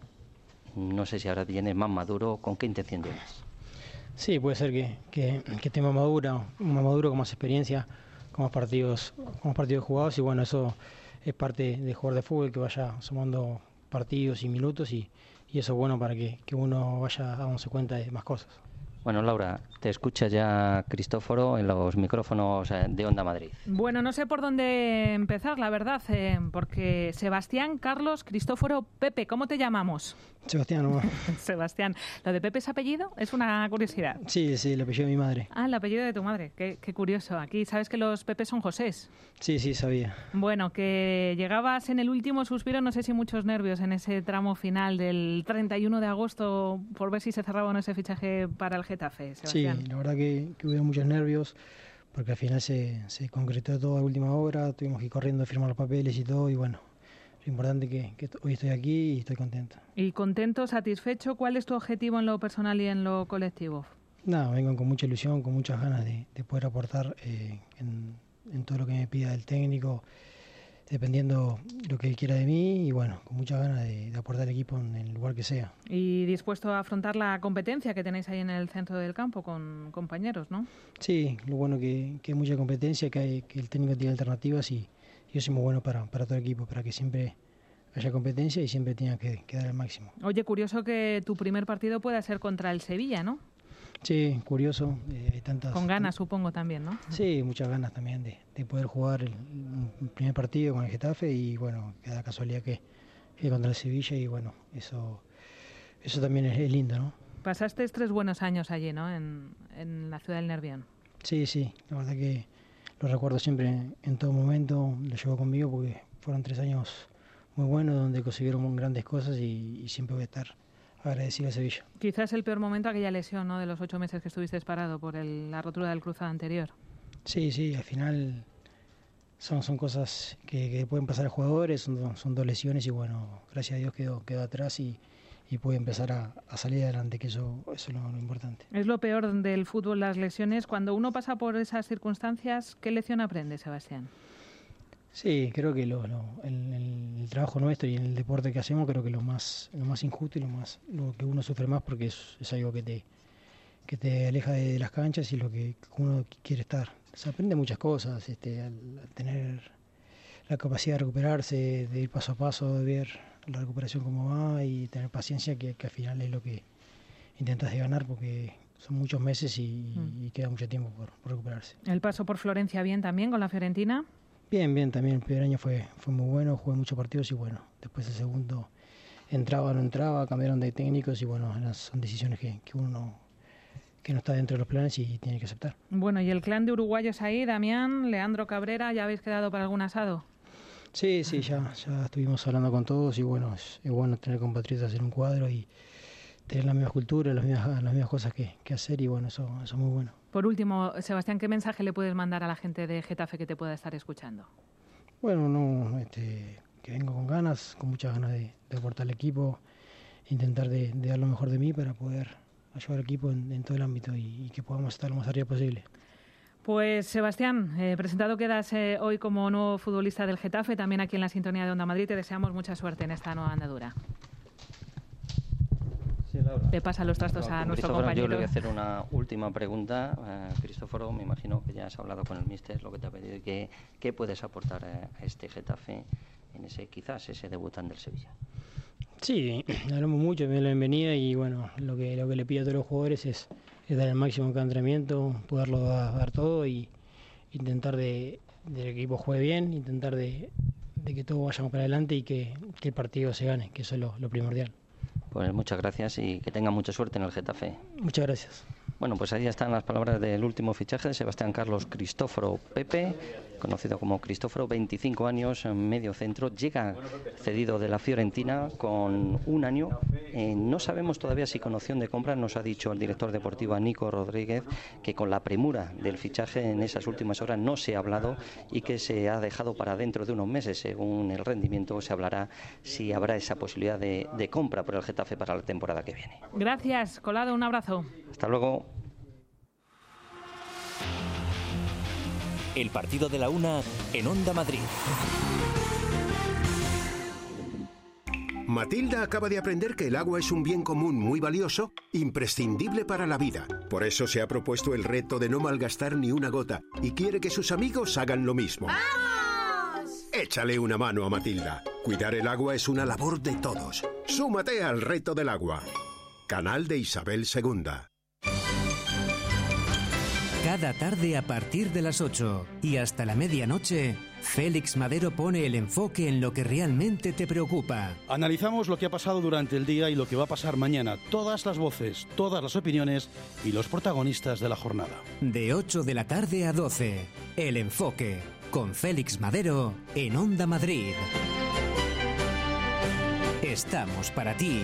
[SPEAKER 6] no sé si ahora vienes más maduro, ¿con qué intención llegas?
[SPEAKER 3] Sí, puede ser que, que, que esté más maduro, más maduro con más experiencia, con más partidos, con más partidos jugados y bueno, eso es parte de jugar de fútbol, que vaya sumando partidos y minutos y, y eso es bueno para que, que uno vaya dándose cuenta de más cosas.
[SPEAKER 6] Bueno, Laura, te escucha ya Cristóforo en los micrófonos de Onda Madrid.
[SPEAKER 2] Bueno, no sé por dónde empezar, la verdad, eh, porque Sebastián, Carlos, Cristóforo, Pepe, ¿cómo te llamamos?
[SPEAKER 3] Sebastián, ¿no?
[SPEAKER 2] Sebastián. ¿Lo de Pepe es apellido? Es una curiosidad.
[SPEAKER 3] Sí, sí, el apellido de mi madre.
[SPEAKER 2] Ah, el apellido de tu madre. Qué, qué curioso. Aquí sabes que los Pepes son Josés.
[SPEAKER 3] Sí, sí, sabía.
[SPEAKER 2] Bueno, que llegabas en el último suspiro, no sé si muchos nervios en ese tramo final del treinta y uno de agosto por ver si se cerraba o no ese fichaje para el Getafe, Sebastián.
[SPEAKER 3] Sí, la verdad que, que hubo muchos nervios porque al final se, se concretó todo a última hora, tuvimos que ir corriendo a firmar los papeles y todo y bueno, lo importante es que, que hoy estoy aquí y estoy contento.
[SPEAKER 2] ¿Y contento, satisfecho? ¿Cuál es tu objetivo en lo personal y en lo colectivo?
[SPEAKER 3] Nada, vengo con mucha ilusión, con muchas ganas de, de poder aportar eh, en, en todo lo que me pida el técnico, dependiendo lo que él quiera de mí y bueno, con muchas ganas de, de aportar al equipo en el lugar que sea.
[SPEAKER 2] Y dispuesto a afrontar la competencia que tenéis ahí en el centro del campo con compañeros, ¿no?
[SPEAKER 3] Sí, lo bueno que, que hay mucha competencia, que, hay, que el técnico tiene alternativas y, y eso es muy bueno para, para todo el equipo, para que siempre haya competencia y siempre tenga que, que dar el máximo.
[SPEAKER 2] Oye, curioso que tu primer partido pueda ser contra el Sevilla, ¿no?
[SPEAKER 3] Sí, curioso. Eh, hay tantas,
[SPEAKER 2] con ganas, supongo, también, ¿no?
[SPEAKER 3] Sí, muchas ganas también de, de poder jugar el, el primer partido con el Getafe y, bueno, que da casualidad que, que contra el Sevilla y, bueno, eso eso también es, es lindo, ¿no?
[SPEAKER 2] Pasaste tres buenos años allí, ¿no? En, en la ciudad del Nervión.
[SPEAKER 3] Sí, sí, la verdad que lo recuerdo siempre en, en todo momento, lo llevo conmigo porque fueron tres años muy buenos donde consiguieron grandes cosas y, y siempre voy a estar agradecido a Sevilla.
[SPEAKER 2] Quizás el peor momento aquella lesión, ¿no? De los ocho meses que estuviste parado por el, la rotura del cruzado anterior.
[SPEAKER 3] Sí, sí, al final son, son cosas que, que pueden pasar a jugadores, son, son dos lesiones y bueno, gracias a Dios quedó, quedó atrás y, y puede empezar a, a salir adelante, que eso, eso es lo, lo importante.
[SPEAKER 2] Es lo peor del fútbol, las lesiones. Cuando uno pasa por esas circunstancias, ¿qué lección aprende, Sebastián?
[SPEAKER 3] Sí, creo que lo, lo, el, el trabajo nuestro y en el deporte que hacemos, creo que lo más lo más injusto y lo más lo que uno sufre más, porque es, es algo que te que te aleja de, de las canchas y lo que uno quiere estar. Se aprende muchas cosas, este, al, al tener la capacidad de recuperarse, de ir paso a paso, de ver la recuperación cómo va y tener paciencia, que, que al final es lo que intentas de ganar, porque son muchos meses y, mm. y queda mucho tiempo por, por recuperarse.
[SPEAKER 2] ¿El paso por Florencia bien también con la Fiorentina?
[SPEAKER 3] Bien, bien, también el primer año fue, fue muy bueno, jugué muchos partidos y bueno, después el segundo entraba o no entraba, cambiaron de técnicos y bueno, son decisiones que, que uno no, que no está dentro de los planes y tiene que aceptar.
[SPEAKER 2] Bueno, ¿y el clan de uruguayos ahí, Damián, Leandro Cabrera, ya habéis quedado para algún asado?
[SPEAKER 3] Sí, sí, ya, ya estuvimos hablando con todos y bueno, es, es bueno tener compatriotas en un cuadro y tener la misma cultura, las mismas, las mismas cosas que, que hacer y bueno, eso, eso es muy bueno.
[SPEAKER 2] Por último, Sebastián, ¿qué mensaje le puedes mandar a la gente de Getafe que te pueda estar escuchando?
[SPEAKER 3] Bueno, no, este, que vengo con ganas, con muchas ganas de, de aportar al equipo, intentar de, de dar lo mejor de mí para poder ayudar al equipo en, en todo el ámbito y, y que podamos estar lo más arriba posible.
[SPEAKER 2] Pues Sebastián, eh, presentado quedas eh, hoy como nuevo futbolista del Getafe, también aquí en la sintonía de Onda Madrid. Te deseamos mucha suerte en esta nueva andadura.
[SPEAKER 4] Sí, Laura.
[SPEAKER 2] Le pasa los trastos a nuestro compañero.
[SPEAKER 4] Yo le voy a hacer una última pregunta. Uh, Cristóforo, me imagino que ya has hablado con el míster, lo que te ha pedido. ¿Qué, qué puedes aportar a, a este Getafe en ese, quizás, ese debutante del Sevilla?
[SPEAKER 3] Sí, hablamos mucho, me doy la bienvenida y bueno, lo que, lo que le pido a todos los jugadores es, es dar el máximo en cada entrenamiento, poderlo dar, dar todo y intentar de, de que el equipo juegue bien, intentar de, de que todos vayamos para adelante y que, que el partido se gane, que eso es lo, lo primordial.
[SPEAKER 4] Pues muchas gracias y que tengan mucha suerte en el Getafe.
[SPEAKER 3] Muchas gracias.
[SPEAKER 4] Bueno, pues ahí están las palabras del último fichaje de Sebastián Carlos Cristóforo Pepe, conocido como Cristóforo, veinticinco años, medio centro, llega cedido de la Fiorentina con un año. Eh, no sabemos todavía si con opción de compra, nos ha dicho el director deportivo Nico Rodríguez que con la premura del fichaje en esas últimas horas no se ha hablado y que se ha dejado para dentro de unos meses. Según el rendimiento se hablará si habrá esa posibilidad de, de compra por el Getafe para la temporada que viene.
[SPEAKER 2] Gracias, Colado, un abrazo.
[SPEAKER 4] Hasta luego.
[SPEAKER 1] El partido de la una en Onda Madrid.
[SPEAKER 15] Matilda acaba de aprender que el agua es un bien común muy valioso, imprescindible para la vida. Por eso se ha propuesto el reto de no malgastar ni una gota y quiere que sus amigos hagan lo mismo. ¡Vamos! Échale una mano a Matilda. Cuidar el agua es una labor de todos. Súmate al reto del agua. Canal de Isabel segunda.
[SPEAKER 22] Cada tarde a partir de las ocho y hasta la medianoche, Félix Madero pone el enfoque en lo que realmente te preocupa.
[SPEAKER 23] Analizamos lo que ha pasado durante el día y lo que va a pasar mañana. Todas las voces, todas las opiniones y los protagonistas de la jornada.
[SPEAKER 22] De ocho de la tarde a doce, El Enfoque, con Félix Madero en Onda Madrid. Estamos para ti.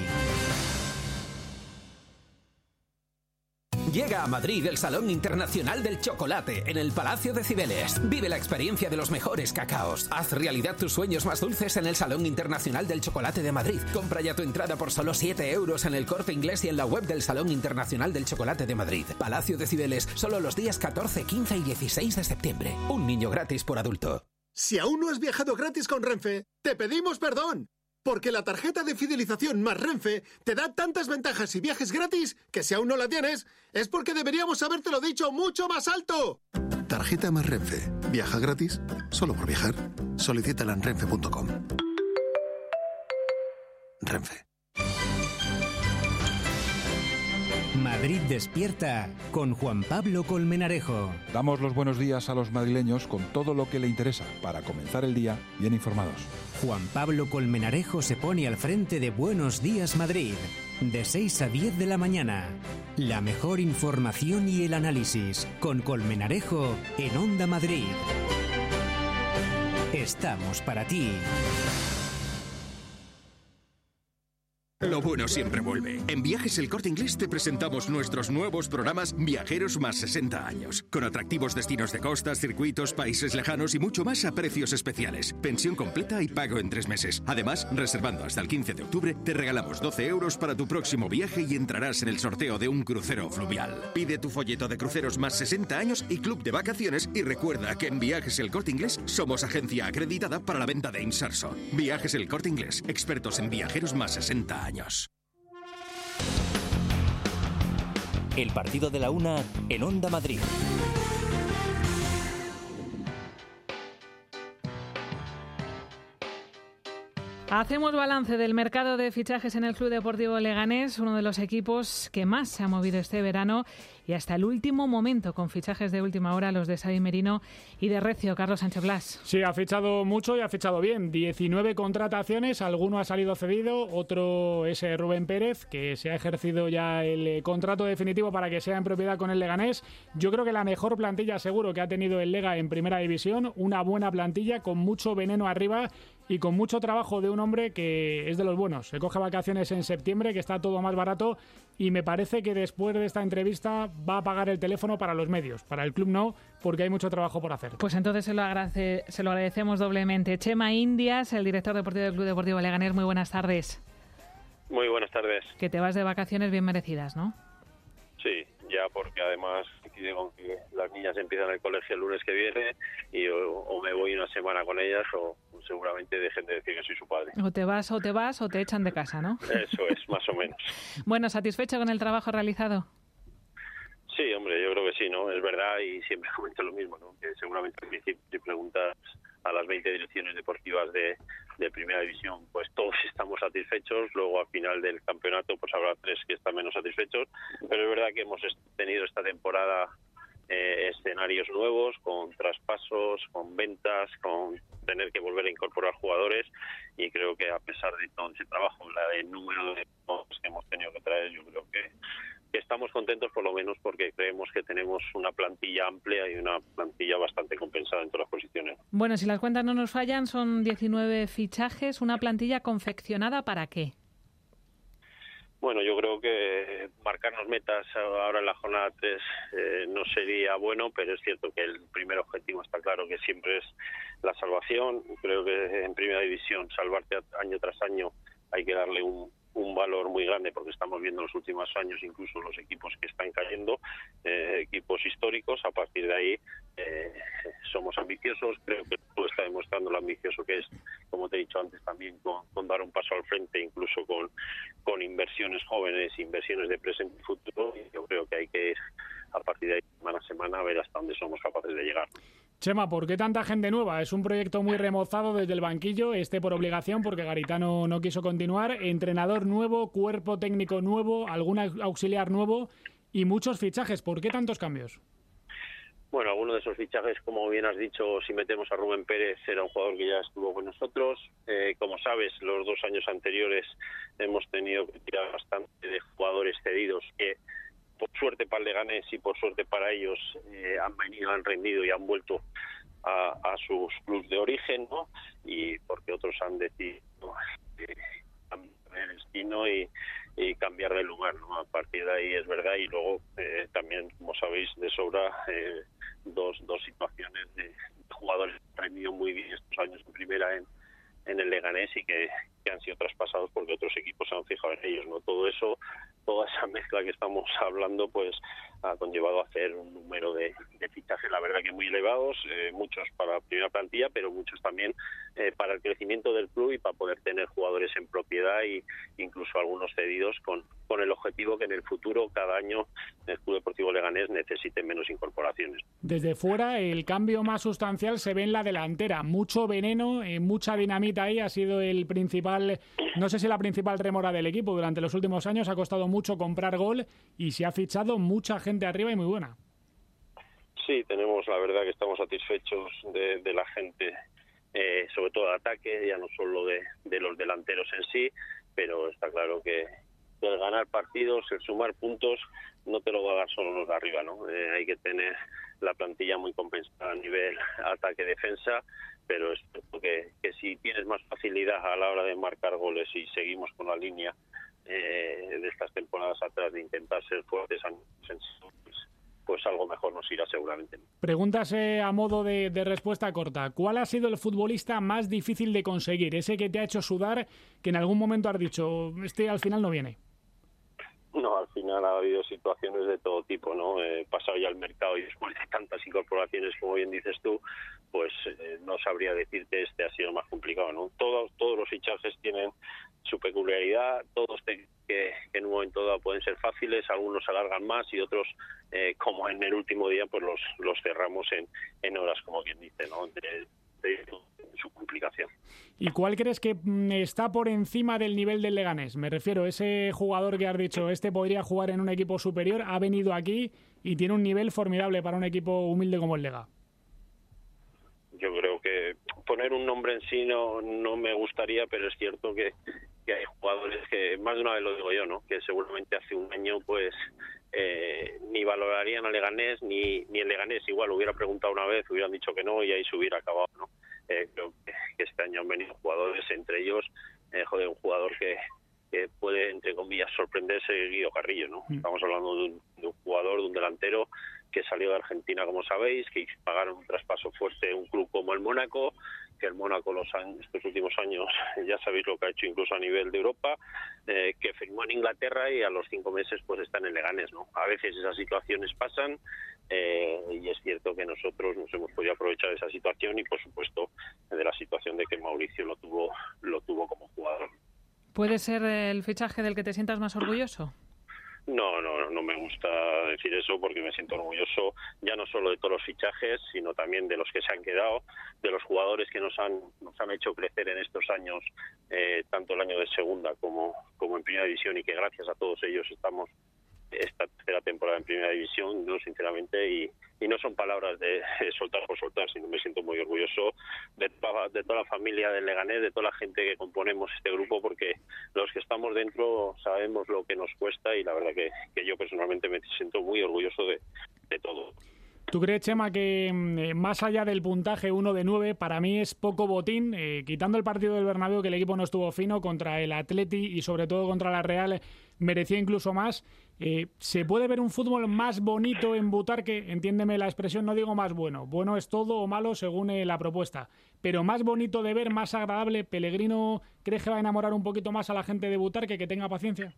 [SPEAKER 10] Llega a Madrid el Salón Internacional del Chocolate en el Palacio de Cibeles. Vive la experiencia de los mejores cacaos. Haz realidad tus sueños más dulces en el Salón Internacional del Chocolate de Madrid. Compra ya tu entrada por solo siete euros en el Corte Inglés y en la web del Salón Internacional del Chocolate de Madrid. Palacio de Cibeles, solo los días catorce, quince y dieciséis de septiembre. Un niño gratis por adulto.
[SPEAKER 24] Si aún no has viajado gratis con Renfe, te pedimos perdón. Porque la tarjeta de fidelización más Renfe te da tantas ventajas y viajes gratis que si aún no la tienes, es porque deberíamos habértelo dicho mucho más alto.
[SPEAKER 25] Tarjeta más Renfe. ¿Viaja gratis? Solo por viajar. Solicítala en renfe punto com. Renfe.
[SPEAKER 22] Madrid despierta con Juan Pablo Colmenarejo.
[SPEAKER 26] Damos los buenos días a los madrileños con todo lo que le interesa para comenzar el día bien informados.
[SPEAKER 22] Juan Pablo Colmenarejo se pone al frente de Buenos Días Madrid, de seis a diez de la mañana. La mejor información y el análisis con Colmenarejo en Onda Madrid. Estamos para ti.
[SPEAKER 15] Lo bueno siempre vuelve. En Viajes El Corte Inglés te presentamos nuestros nuevos programas Viajeros más sesenta años. Con atractivos destinos de costas, circuitos, países lejanos y mucho más a precios especiales. Pensión completa y pago en tres meses. Además, reservando hasta el quince de octubre, te regalamos doce euros para tu próximo viaje y entrarás en el sorteo de un crucero fluvial. Pide tu folleto de cruceros más sesenta años y club de vacaciones y recuerda que en Viajes El Corte Inglés somos agencia acreditada para la venta de Imserso. Viajes El Corte Inglés, expertos en viajeros más sesenta años.
[SPEAKER 1] El partido de la una en Onda Madrid.
[SPEAKER 2] Hacemos balance del mercado de fichajes en el Club Deportivo Leganés, uno de los equipos que más se ha movido este verano y hasta el último momento con fichajes de última hora, los de Xavi Merino y de Recio. Carlos Sánchez Blas.
[SPEAKER 7] Sí, ha fichado mucho y ha fichado bien. diecinueve contrataciones, alguno ha salido cedido, otro es Rubén Pérez, que se ha ejercido ya el contrato definitivo para que sea en propiedad con el Leganés. Yo creo que la mejor plantilla seguro que ha tenido el Lega en Primera División, una buena plantilla con mucho veneno arriba y con mucho trabajo de un hombre que es de los buenos. Se coge vacaciones en septiembre, que está todo más barato, y me parece que después de esta entrevista va a apagar el teléfono para los medios. Para el club no, porque hay mucho trabajo por hacer.
[SPEAKER 2] Pues entonces se lo, agradece, se lo agradecemos doblemente. Chema Indias, el director deportivo del Club Deportivo Leganés, muy buenas tardes.
[SPEAKER 11] Muy buenas tardes.
[SPEAKER 2] Que te vas de vacaciones bien merecidas, ¿no?
[SPEAKER 11] Sí, ya porque además digo que las niñas empiezan el colegio el lunes que viene y o, o me voy una semana con ellas o seguramente dejen de decir que soy su padre.
[SPEAKER 2] O te vas o te vas o te echan de casa, ¿no?
[SPEAKER 11] Eso es, más o menos.
[SPEAKER 2] Bueno, ¿satisfecho con el trabajo realizado?
[SPEAKER 11] Sí, hombre, yo creo que sí, ¿no? Es verdad y siempre comento lo mismo, ¿no? Que seguramente al principio si preguntas a las veinte direcciones deportivas de, de Primera División, pues todos estamos satisfechos. Luego al final del campeonato pues habrá tres que están menos satisfechos, pero es verdad que hemos tenido esta temporada eh, escenarios nuevos, con traspasos, con ventas, con tener que volver a incorporar jugadores, y creo que a pesar de todo ese trabajo, la de número de jugadores que hemos tenido que traer, yo creo que que estamos contentos por lo menos porque creemos que tenemos una plantilla amplia y una plantilla bastante compensada en todas las posiciones.
[SPEAKER 2] Bueno, si las cuentas no nos fallan, son diecinueve fichajes, una plantilla confeccionada ¿para qué?
[SPEAKER 11] Bueno, yo creo que marcarnos metas ahora en la jornada tres eh, no sería bueno, pero es cierto que el primer objetivo está claro que siempre es la salvación. Creo que en Primera División salvarte año tras año hay que darle un un valor muy grande, porque estamos viendo en los últimos años incluso los equipos que están cayendo, eh, equipos históricos. A partir de ahí eh, somos ambiciosos, creo que tú estás demostrando lo ambicioso que es, como te he dicho antes también, con, con dar un paso al frente, incluso con, con inversiones jóvenes, inversiones de presente y futuro, y yo creo que hay que a partir de ahí, semana a semana, a ver hasta dónde somos capaces de llegar.
[SPEAKER 7] Chema, ¿por qué tanta gente nueva? Es un proyecto muy remozado desde el banquillo, este por obligación, porque Garitano no quiso continuar. Entrenador nuevo, cuerpo técnico nuevo, algún auxiliar nuevo y muchos fichajes. ¿Por qué tantos cambios?
[SPEAKER 11] Bueno, algunos de esos fichajes, como bien has dicho, si metemos a Rubén Pérez, era un jugador que ya estuvo con nosotros. Eh, como sabes, los dos años anteriores hemos tenido que tirar bastante de jugadores cedidos que, por suerte para el Leganés y por suerte para ellos, eh, han venido, han rendido y han vuelto a, a sus clubes de origen, ¿no? Y porque otros han decidido eh, cambiar el destino y, y cambiar de lugar, ¿no? A partir de ahí es verdad. Y luego eh, también, como sabéis de sobra, eh, dos, dos situaciones de jugadores que han rendido muy bien estos años en primera en, en el Leganés y que, que han sido traspasados porque otros equipos se han fijado en ellos, ¿no? Todo eso, toda esa mezcla que estamos hablando, pues ha conllevado a hacer un número de, de fichajes, la verdad que muy elevados, eh, muchos para la primera plantilla, pero muchos también eh, para el crecimiento del club y para poder tener jugadores en propiedad e incluso algunos cedidos con, con el objetivo que en el futuro, cada año, el Club Deportivo Leganés necesite menos incorporaciones.
[SPEAKER 7] Desde fuera, el cambio más sustancial se ve en la delantera. Mucho veneno, eh, mucha dinamita ahí, ha sido el principal, no sé si la principal remora del equipo durante los últimos años. Ha costado mucho comprar gol y se ha fichado mucha gente arriba y muy buena.
[SPEAKER 11] Sí, tenemos, la verdad que estamos satisfechos de, de la gente, eh, sobre todo de ataque, ya no solo de, de los delanteros en sí, pero está claro que el ganar partidos, el sumar puntos, no te lo va a dar solo los de arriba, ¿no? Eh, hay que tener la plantilla muy compensada a nivel ataque-defensa, pero es cierto que, que si tienes más facilidad a la hora de marcar goles y seguimos con la línea eh, de estas temporadas atrás de intentar ser fuertes, pues, pues algo mejor nos irá seguramente.
[SPEAKER 7] Preguntas eh, a modo de, de respuesta corta. ¿Cuál ha sido el futbolista más difícil de conseguir? Ese que te ha hecho sudar, que en algún momento has dicho, este al final no viene.
[SPEAKER 11] No, al final ha habido situaciones de todo tipo, ¿no? He pasado ya al mercado y después de tantas incorporaciones, como bien dices tú, pues eh, no sabría decirte este ha sido más complicado, ¿no? Todos, todos los fichajes tienen su peculiaridad, todos te, que, que en un momento dado pueden ser fáciles, algunos alargan más y otros, eh, como en el último día, pues los, los cerramos en, en horas, como quien dice, ¿no? De, de su complicación.
[SPEAKER 7] ¿Y cuál crees que está por encima del nivel del Leganés? Me refiero, ese jugador que has dicho, este podría jugar en un equipo superior, ha venido aquí y tiene un nivel formidable para un equipo humilde como el Lega.
[SPEAKER 11] Yo creo que poner un nombre en sí no, no me gustaría, pero es cierto que, que hay jugadores que, más de una vez lo digo yo, ¿no? Que seguramente hace un año pues eh, ni valorarían al Leganés, ni, ni el Leganés igual hubiera preguntado una vez, hubieran dicho que no y ahí se hubiera acabado, ¿no? Eh, creo que este año han venido jugadores, entre ellos eh, joder, un jugador que, que puede, entre comillas, sorprenderse, Guido Carrillo, ¿no? Mm. Estamos hablando de un, de un jugador, de un delantero que salió de Argentina, como sabéis, que pagaron un traspaso fuerte a un club como el Mónaco, que el Mónaco los años, estos últimos años ya sabéis lo que ha hecho incluso a nivel de Europa, eh, que firmó en Inglaterra y a los cinco meses pues está en el Leganés, ¿no? A veces esas situaciones pasan eh, y es cierto que nosotros nos hemos podido aprovechar de esa situación y por supuesto de la situación de que Mauricio lo tuvo, lo tuvo como jugador.
[SPEAKER 2] ¿Puede ser el fichaje del que te sientas más orgulloso?
[SPEAKER 11] No, no, no me gusta decir eso porque me siento orgulloso ya no solo de todos los fichajes, sino también de los que se han quedado, de los jugadores que nos han nos han hecho crecer en estos años, eh, tanto el año de segunda como, como en primera división y que gracias a todos ellos estamos esta tercera temporada en primera división, no sinceramente, y, y no son palabras de, de soltar por soltar, sino me siento muy orgulloso de, de toda la familia del Leganés, de toda la gente que componemos este grupo, porque los que estamos dentro sabemos lo que nos cuesta y la verdad que, que yo personalmente me siento muy orgulloso de, de todo.
[SPEAKER 7] ¿Tú crees, Chema, que eh, más allá del puntaje uno de nueve, para mí es poco botín, eh, quitando el partido del Bernabéu, que el equipo no estuvo fino, contra el Atleti y sobre todo contra la Real, merecía incluso más? Eh, ¿Se puede ver un fútbol más bonito en Butarque? Entiéndeme la expresión, no digo más bueno. Bueno es todo o malo según eh, la propuesta. Pero más bonito de ver, más agradable. ¿Pellegrino crees que va a enamorar un poquito más a la gente de Butarque, que tenga paciencia?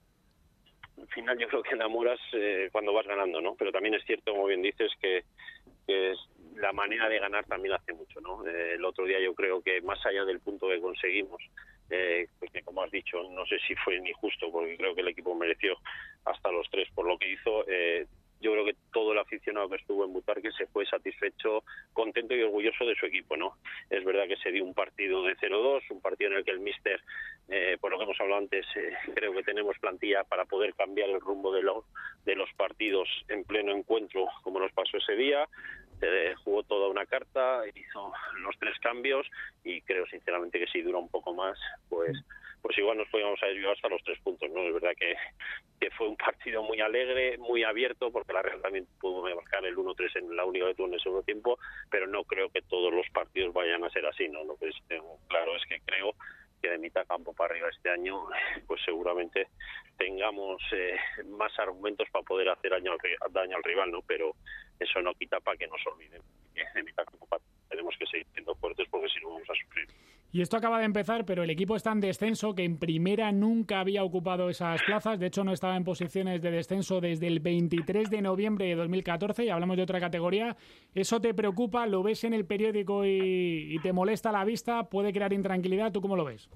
[SPEAKER 11] Al final yo creo que enamoras eh, cuando vas ganando, ¿no? Pero también es cierto, como bien dices, que, que es, la manera de ganar también hace mucho, ¿no? Eh, el otro día yo creo que más allá del punto que conseguimos, eh, porque como has dicho, no sé si fue ni justo, porque creo que el equipo mereció hasta los tres por lo que hizo, eh, yo creo que todo el aficionado que estuvo en Butarque se fue satisfecho, contento y orgulloso de su equipo, ¿no? Es verdad que se dio un partido de cero dos, un partido en el que el míster, eh, por lo que hemos hablado antes, eh, creo que tenemos plantilla para poder cambiar el rumbo de, lo, de los partidos en pleno encuentro, como nos pasó ese día. Eh, jugó toda una carta, hizo los tres cambios y creo sinceramente que si dura un poco más, pues pues igual nos podíamos haber llevado hasta los tres puntos, ¿no? Es verdad que, que fue un partido muy alegre, muy abierto, porque la Real también pudo marcar el uno tres en la única que tuvo en el segundo tiempo, pero no creo que todos los partidos vayan a ser así, ¿no? Lo que sí tengo claro es que creo que de mitad campo para arriba este año, pues seguramente tengamos eh, más argumentos para poder hacer daño al, daño al rival, ¿no? Pero eso no quita para que nos olvidemos que de mitad campo para tenemos que seguir siendo fuertes porque si no vamos a sufrir.
[SPEAKER 7] Y esto acaba de empezar, pero el equipo está en descenso, que en primera nunca había ocupado esas plazas. De hecho, no estaba en posiciones de descenso desde el veintitrés de noviembre de dos mil catorce, y hablamos de otra categoría. ¿Eso te preocupa? ¿Lo ves en el periódico y, y te molesta la vista? ¿Puede crear intranquilidad? ¿Tú cómo lo ves?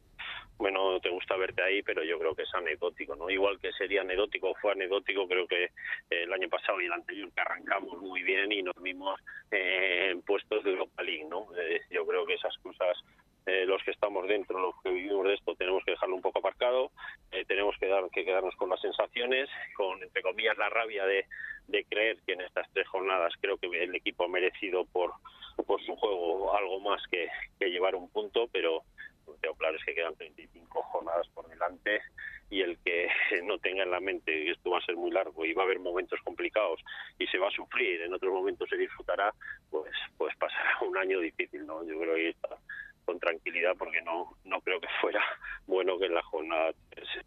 [SPEAKER 11] Bueno, no te gusta verte ahí, pero yo creo que es anecdótico, ¿no? Igual que sería anecdótico, fue anecdótico, creo que eh, el año pasado y el anterior que arrancamos muy bien y nos vimos eh, en puestos de Europa League, ¿no? Eh, yo creo que esas cosas, eh, los que estamos dentro, los que vivimos de esto, tenemos que dejarlo un poco aparcado, eh, tenemos que, dar, que quedarnos con las sensaciones, con, entre comillas, la rabia de, de creer que en estas tres jornadas creo que el equipo ha merecido por, por su juego algo más que, que llevar un punto, pero lo que tengo claro es que quedan treinta y cinco jornadas por delante y el que no tenga en la mente que esto va a ser muy largo y va a haber momentos complicados y se va a sufrir, en otros momentos se disfrutará, pues pues pasará un año difícil, ¿no? Yo creo que está con tranquilidad porque no no creo que fuera bueno que en la jornada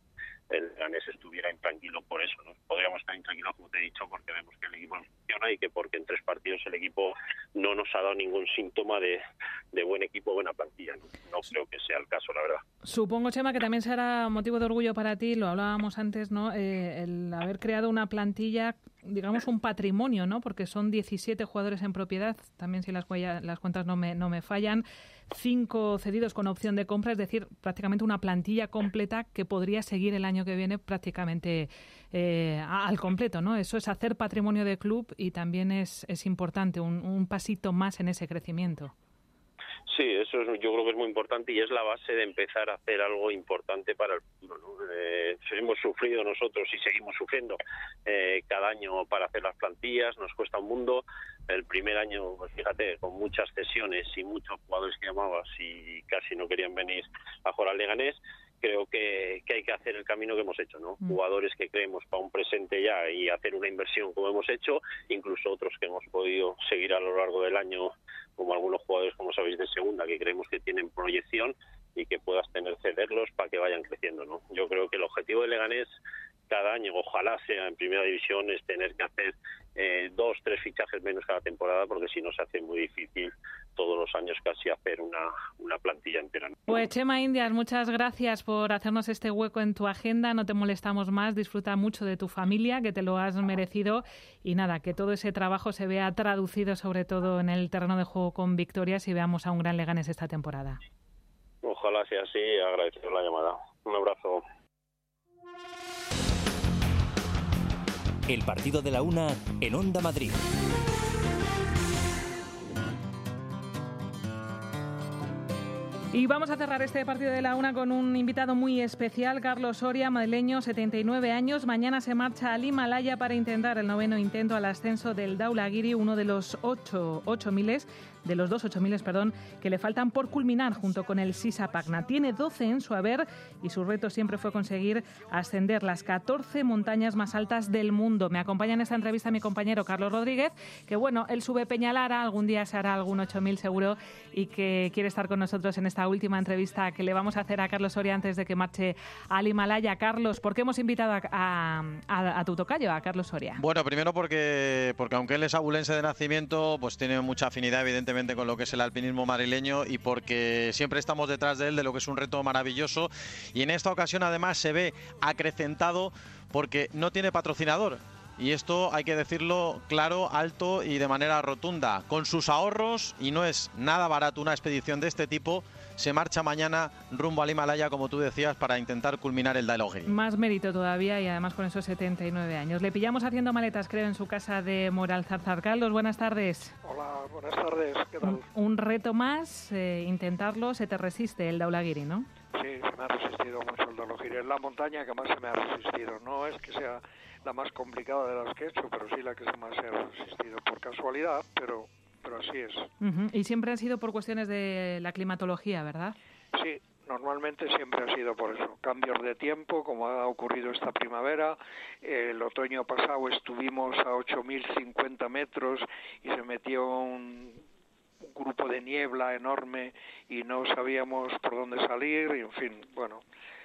[SPEAKER 11] el Leganés estuviera intranquilo por eso, ¿no? Podríamos estar intranquilos, como te he dicho, porque vemos que el equipo no funciona y que porque en tres partidos el equipo no nos ha dado ningún síntoma de, de buen equipo, buena plantilla, ¿no? No creo que sea el caso, la verdad.
[SPEAKER 2] Supongo, Chema, que también será motivo de orgullo para ti, lo hablábamos antes, ¿no? Eh, el haber creado una plantilla, digamos un patrimonio, ¿no? Porque son diecisiete jugadores en propiedad, también si las, huellas, las cuentas no me, no me fallan, cinco cedidos con opción de compra, es decir, prácticamente una plantilla completa que podría seguir el año que viene prácticamente eh, al completo, ¿no? Eso es hacer patrimonio de club y también es, es importante, un, un pasito más en ese crecimiento.
[SPEAKER 11] Sí, eso es, yo creo que es muy importante y es la base de empezar a hacer algo importante para el futuro, ¿no? Eh, hemos sufrido nosotros y seguimos sufriendo eh, cada año para hacer las plantillas, nos cuesta un mundo. El primer año, pues fíjate, con muchas cesiones y muchos jugadores que llamabas y casi no querían venir a jugar al Leganés. Creo que, que hay que hacer el camino que hemos hecho, ¿no? Mm. Jugadores que creemos para un presente ya y hacer una inversión como hemos hecho, incluso otros que hemos podido seguir a lo largo del año, como algunos jugadores, como sabéis, de segunda, que creemos que tienen proyección y que puedas tener cederlos para que vayan creciendo, ¿no? Yo creo que el objetivo de Leganés cada año, ojalá sea en primera división, es tener que hacer eh, dos, tres fichajes menos cada temporada, porque si no se hace muy difícil todos los años casi hacer una, una plantilla entera.
[SPEAKER 2] Pues Chema Indias, muchas gracias por hacernos este hueco en tu agenda, no te molestamos más, disfruta mucho de tu familia, que te lo has merecido, y nada, que todo ese trabajo se vea traducido sobre todo en el terreno de juego con victorias y veamos a un gran Leganés esta temporada.
[SPEAKER 11] Ojalá sea así, agradecido la llamada. Un abrazo.
[SPEAKER 1] El partido de la una en Onda Madrid.
[SPEAKER 2] Y vamos a cerrar este partido de la una con un invitado muy especial, Carlos Soria, madrileño, setenta y nueve años. Mañana se marcha al Himalaya para intentar el noveno intento al ascenso del Dhaulagiri, uno de los ocho, ocho miles, de los dos ocho miles, perdón, que le faltan por culminar junto con el Sisa Pagna. Tiene doce en su haber y su reto siempre fue conseguir ascender las catorce montañas más altas del mundo. Me acompaña en esta entrevista mi compañero Carlos Rodríguez, que bueno, él sube Peñalara, algún día se hará algún ocho mil seguro y que quiere estar con nosotros en esta última entrevista que le vamos a hacer a Carlos Soria antes de que marche al Himalaya. Carlos, ¿por qué hemos invitado a, a, a, a tu tocayo, a Carlos Soria?
[SPEAKER 5] Bueno, primero porque, porque aunque él es abulense de nacimiento, pues tiene mucha afinidad evidentemente con lo que es el alpinismo madrileño y porque siempre estamos detrás de él, de lo que es un reto maravilloso, y en esta ocasión además se ve acrecentado porque no tiene patrocinador. Y esto hay que decirlo claro, alto y de manera rotunda. Con sus ahorros, y no es nada barato una expedición de este tipo, se marcha mañana rumbo al Himalaya, como tú decías, para intentar culminar el Dhaulagiri.
[SPEAKER 2] Más mérito todavía y además con esos setenta y nueve años. Le pillamos haciendo maletas, creo, en su casa de Moralzarzar. Carlos, buenas tardes.
[SPEAKER 12] Hola, buenas tardes. ¿Qué tal?
[SPEAKER 2] Un, un reto más, eh, intentarlo, se te resiste el Dhaulagiri, ¿no?
[SPEAKER 12] Sí, se me ha resistido mucho el Dhaulagiri. Es la montaña que más se me ha resistido. No es que sea la más complicada de las que he hecho, pero sí la que más se ha resistido por casualidad, pero... pero así es.
[SPEAKER 2] Uh-huh. Y siempre ha sido por cuestiones de la climatología, ¿verdad?
[SPEAKER 12] Sí, normalmente siempre ha sido por eso. Cambios de tiempo, como ha ocurrido esta primavera. El otoño pasado estuvimos a ocho mil cincuenta metros y se metió un, un grupo de niebla enorme y no sabíamos por dónde salir. Y en fin, bueno...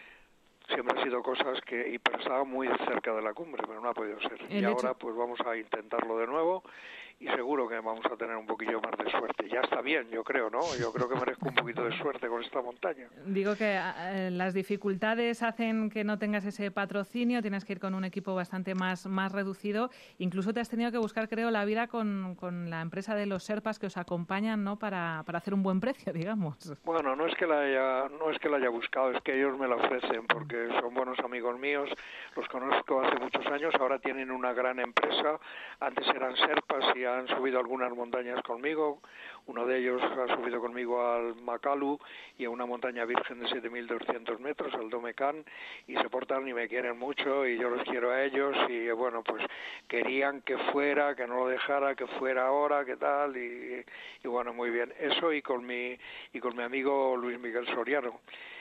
[SPEAKER 12] siempre ha sido cosas que, y pero estaba muy cerca de la cumbre, pero no ha podido ser. El y hecho... ahora pues vamos a intentarlo de nuevo y seguro que vamos a tener un poquillo más de suerte. Ya está bien, yo creo, ¿no? Yo creo que merezco un poquito de suerte con esta montaña.
[SPEAKER 2] Digo que eh, las dificultades hacen que no tengas ese patrocinio, tienes que ir con un equipo bastante más, más reducido. Incluso te has tenido que buscar, creo, la vida con, con la empresa de los Sherpas que os acompañan, ¿no? Para, para hacer un buen precio, digamos.
[SPEAKER 12] Bueno, no es que la haya, no es que la haya buscado, es que ellos me la ofrecen, porque son buenos amigos míos, los conozco hace muchos años, ahora tienen una gran empresa, antes eran Sherpas y han subido algunas montañas conmigo, uno de ellos ha subido conmigo al Makalu y a una montaña virgen de siete mil doscientos metros, al Domecan, y se portan y me quieren mucho y yo los quiero a ellos y bueno, pues querían que fuera, que no lo dejara, que fuera ahora, que tal, y, y bueno, muy bien, eso y con mi, y con mi amigo Luis Miguel Soriano,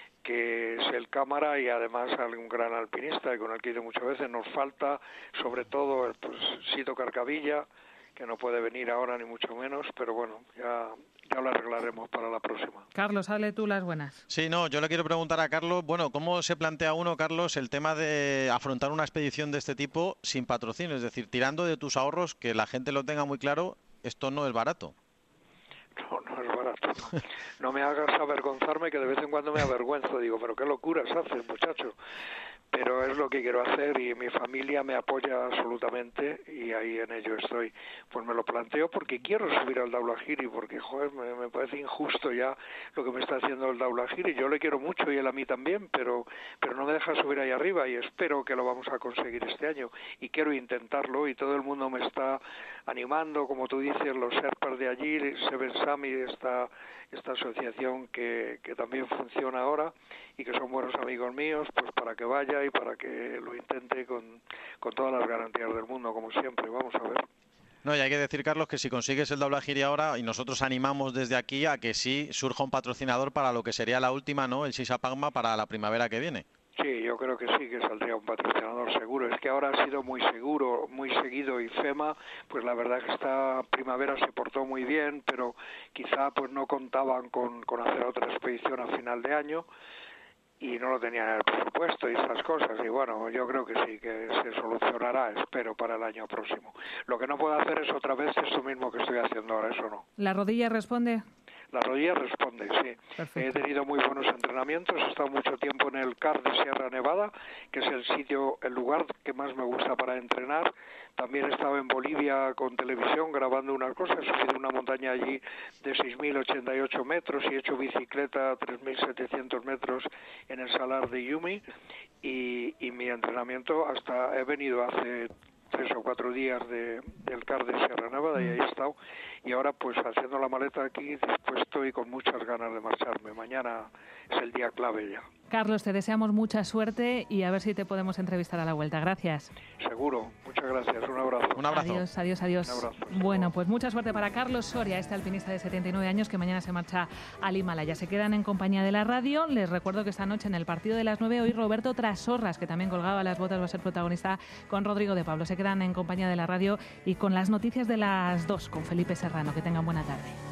[SPEAKER 12] que es el cámara y además un gran alpinista y con el que he ido muchas veces. Nos falta sobre todo el pues, Sito Carcavilla que no puede venir ahora ni mucho menos, pero bueno, ya, ya lo arreglaremos para la próxima.
[SPEAKER 2] Carlos, hable tú las buenas.
[SPEAKER 5] Sí, no, yo le quiero preguntar a Carlos, bueno, ¿cómo se plantea uno, Carlos, el tema de afrontar una expedición de este tipo sin patrocinio? Es decir, tirando de tus ahorros, que la gente lo tenga muy claro, esto no es barato.
[SPEAKER 12] No, no es barato. No, no me hagas avergonzarme, que de vez en cuando me avergüenzo. Digo, pero qué locuras haces, muchacho. Pero es lo que quiero hacer y mi familia me apoya absolutamente y ahí en ello estoy. Pues me lo planteo porque quiero subir al Daulagiri, porque joder, me, me parece injusto ya lo que me está haciendo el Daulagiri. Yo le quiero mucho y él a mí también, pero pero no me deja subir ahí arriba y espero que lo vamos a conseguir este año. Y quiero intentarlo y todo el mundo me está animando, como tú dices, los Sherpas de allí, Seven Summit, esta, esta asociación que, que también funciona ahora y que son buenos amigos míos, pues para que vaya y para que lo intente con, con todas las garantías del mundo, como siempre. Vamos a ver.
[SPEAKER 5] No, y hay que decir, Carlos, que si consigues el Daulagiri ahora, y nosotros animamos desde aquí a que sí surja un patrocinador para lo que sería la última, ¿no? El Sisa Pagma para la primavera que viene.
[SPEAKER 12] Sí, yo creo que sí, que saldría un patrocinador seguro. Es que ahora ha sido muy seguro, muy seguido y FEMA, pues la verdad que esta primavera se portó muy bien, pero quizá pues no contaban con, con hacer otra expedición a final de año y no lo tenían en el presupuesto y estas cosas. Y bueno, yo creo que sí, que se solucionará, espero, para el año próximo. Lo que no puedo hacer es otra vez esto mismo que estoy haciendo ahora, eso no.
[SPEAKER 2] ¿La rodilla responde?
[SPEAKER 12] La rodilla responde, sí. Perfecto. He tenido muy buenos entrenamientos, he estado mucho tiempo en el C A R de Sierra Nevada, que es el sitio, el lugar que más me gusta para entrenar. También he estado en Bolivia con televisión grabando una cosa, he subido una montaña allí de seis mil ochenta y ocho metros y he hecho bicicleta a tres mil setecientos metros en el Salar de Uyuni y, y mi entrenamiento hasta he venido hace tres o cuatro días de, del C A R de Sierra Nevada y ahí he estado y ahora pues haciendo la maleta aquí dispuesto y con muchas ganas de marcharme. Mañana es el día clave ya.
[SPEAKER 2] Carlos, te deseamos mucha suerte y a ver si te podemos entrevistar a la vuelta. Gracias.
[SPEAKER 12] Seguro. Muchas gracias. Un abrazo.
[SPEAKER 5] Un abrazo.
[SPEAKER 2] Adiós, adiós, adiós.
[SPEAKER 12] Un abrazo.
[SPEAKER 2] Bueno, pues mucha suerte para Carlos Soria, este alpinista de setenta y nueve años que mañana se marcha al Himalaya. Se quedan en compañía de la radio. Les recuerdo que esta noche en el partido de las nueve hoy Roberto Trasorras, que también colgaba las botas, va a ser protagonista con Rodrigo de Pablo. Se quedan en compañía de la radio y con las noticias de las dos con Felipe Serrano. Que tengan buena tarde.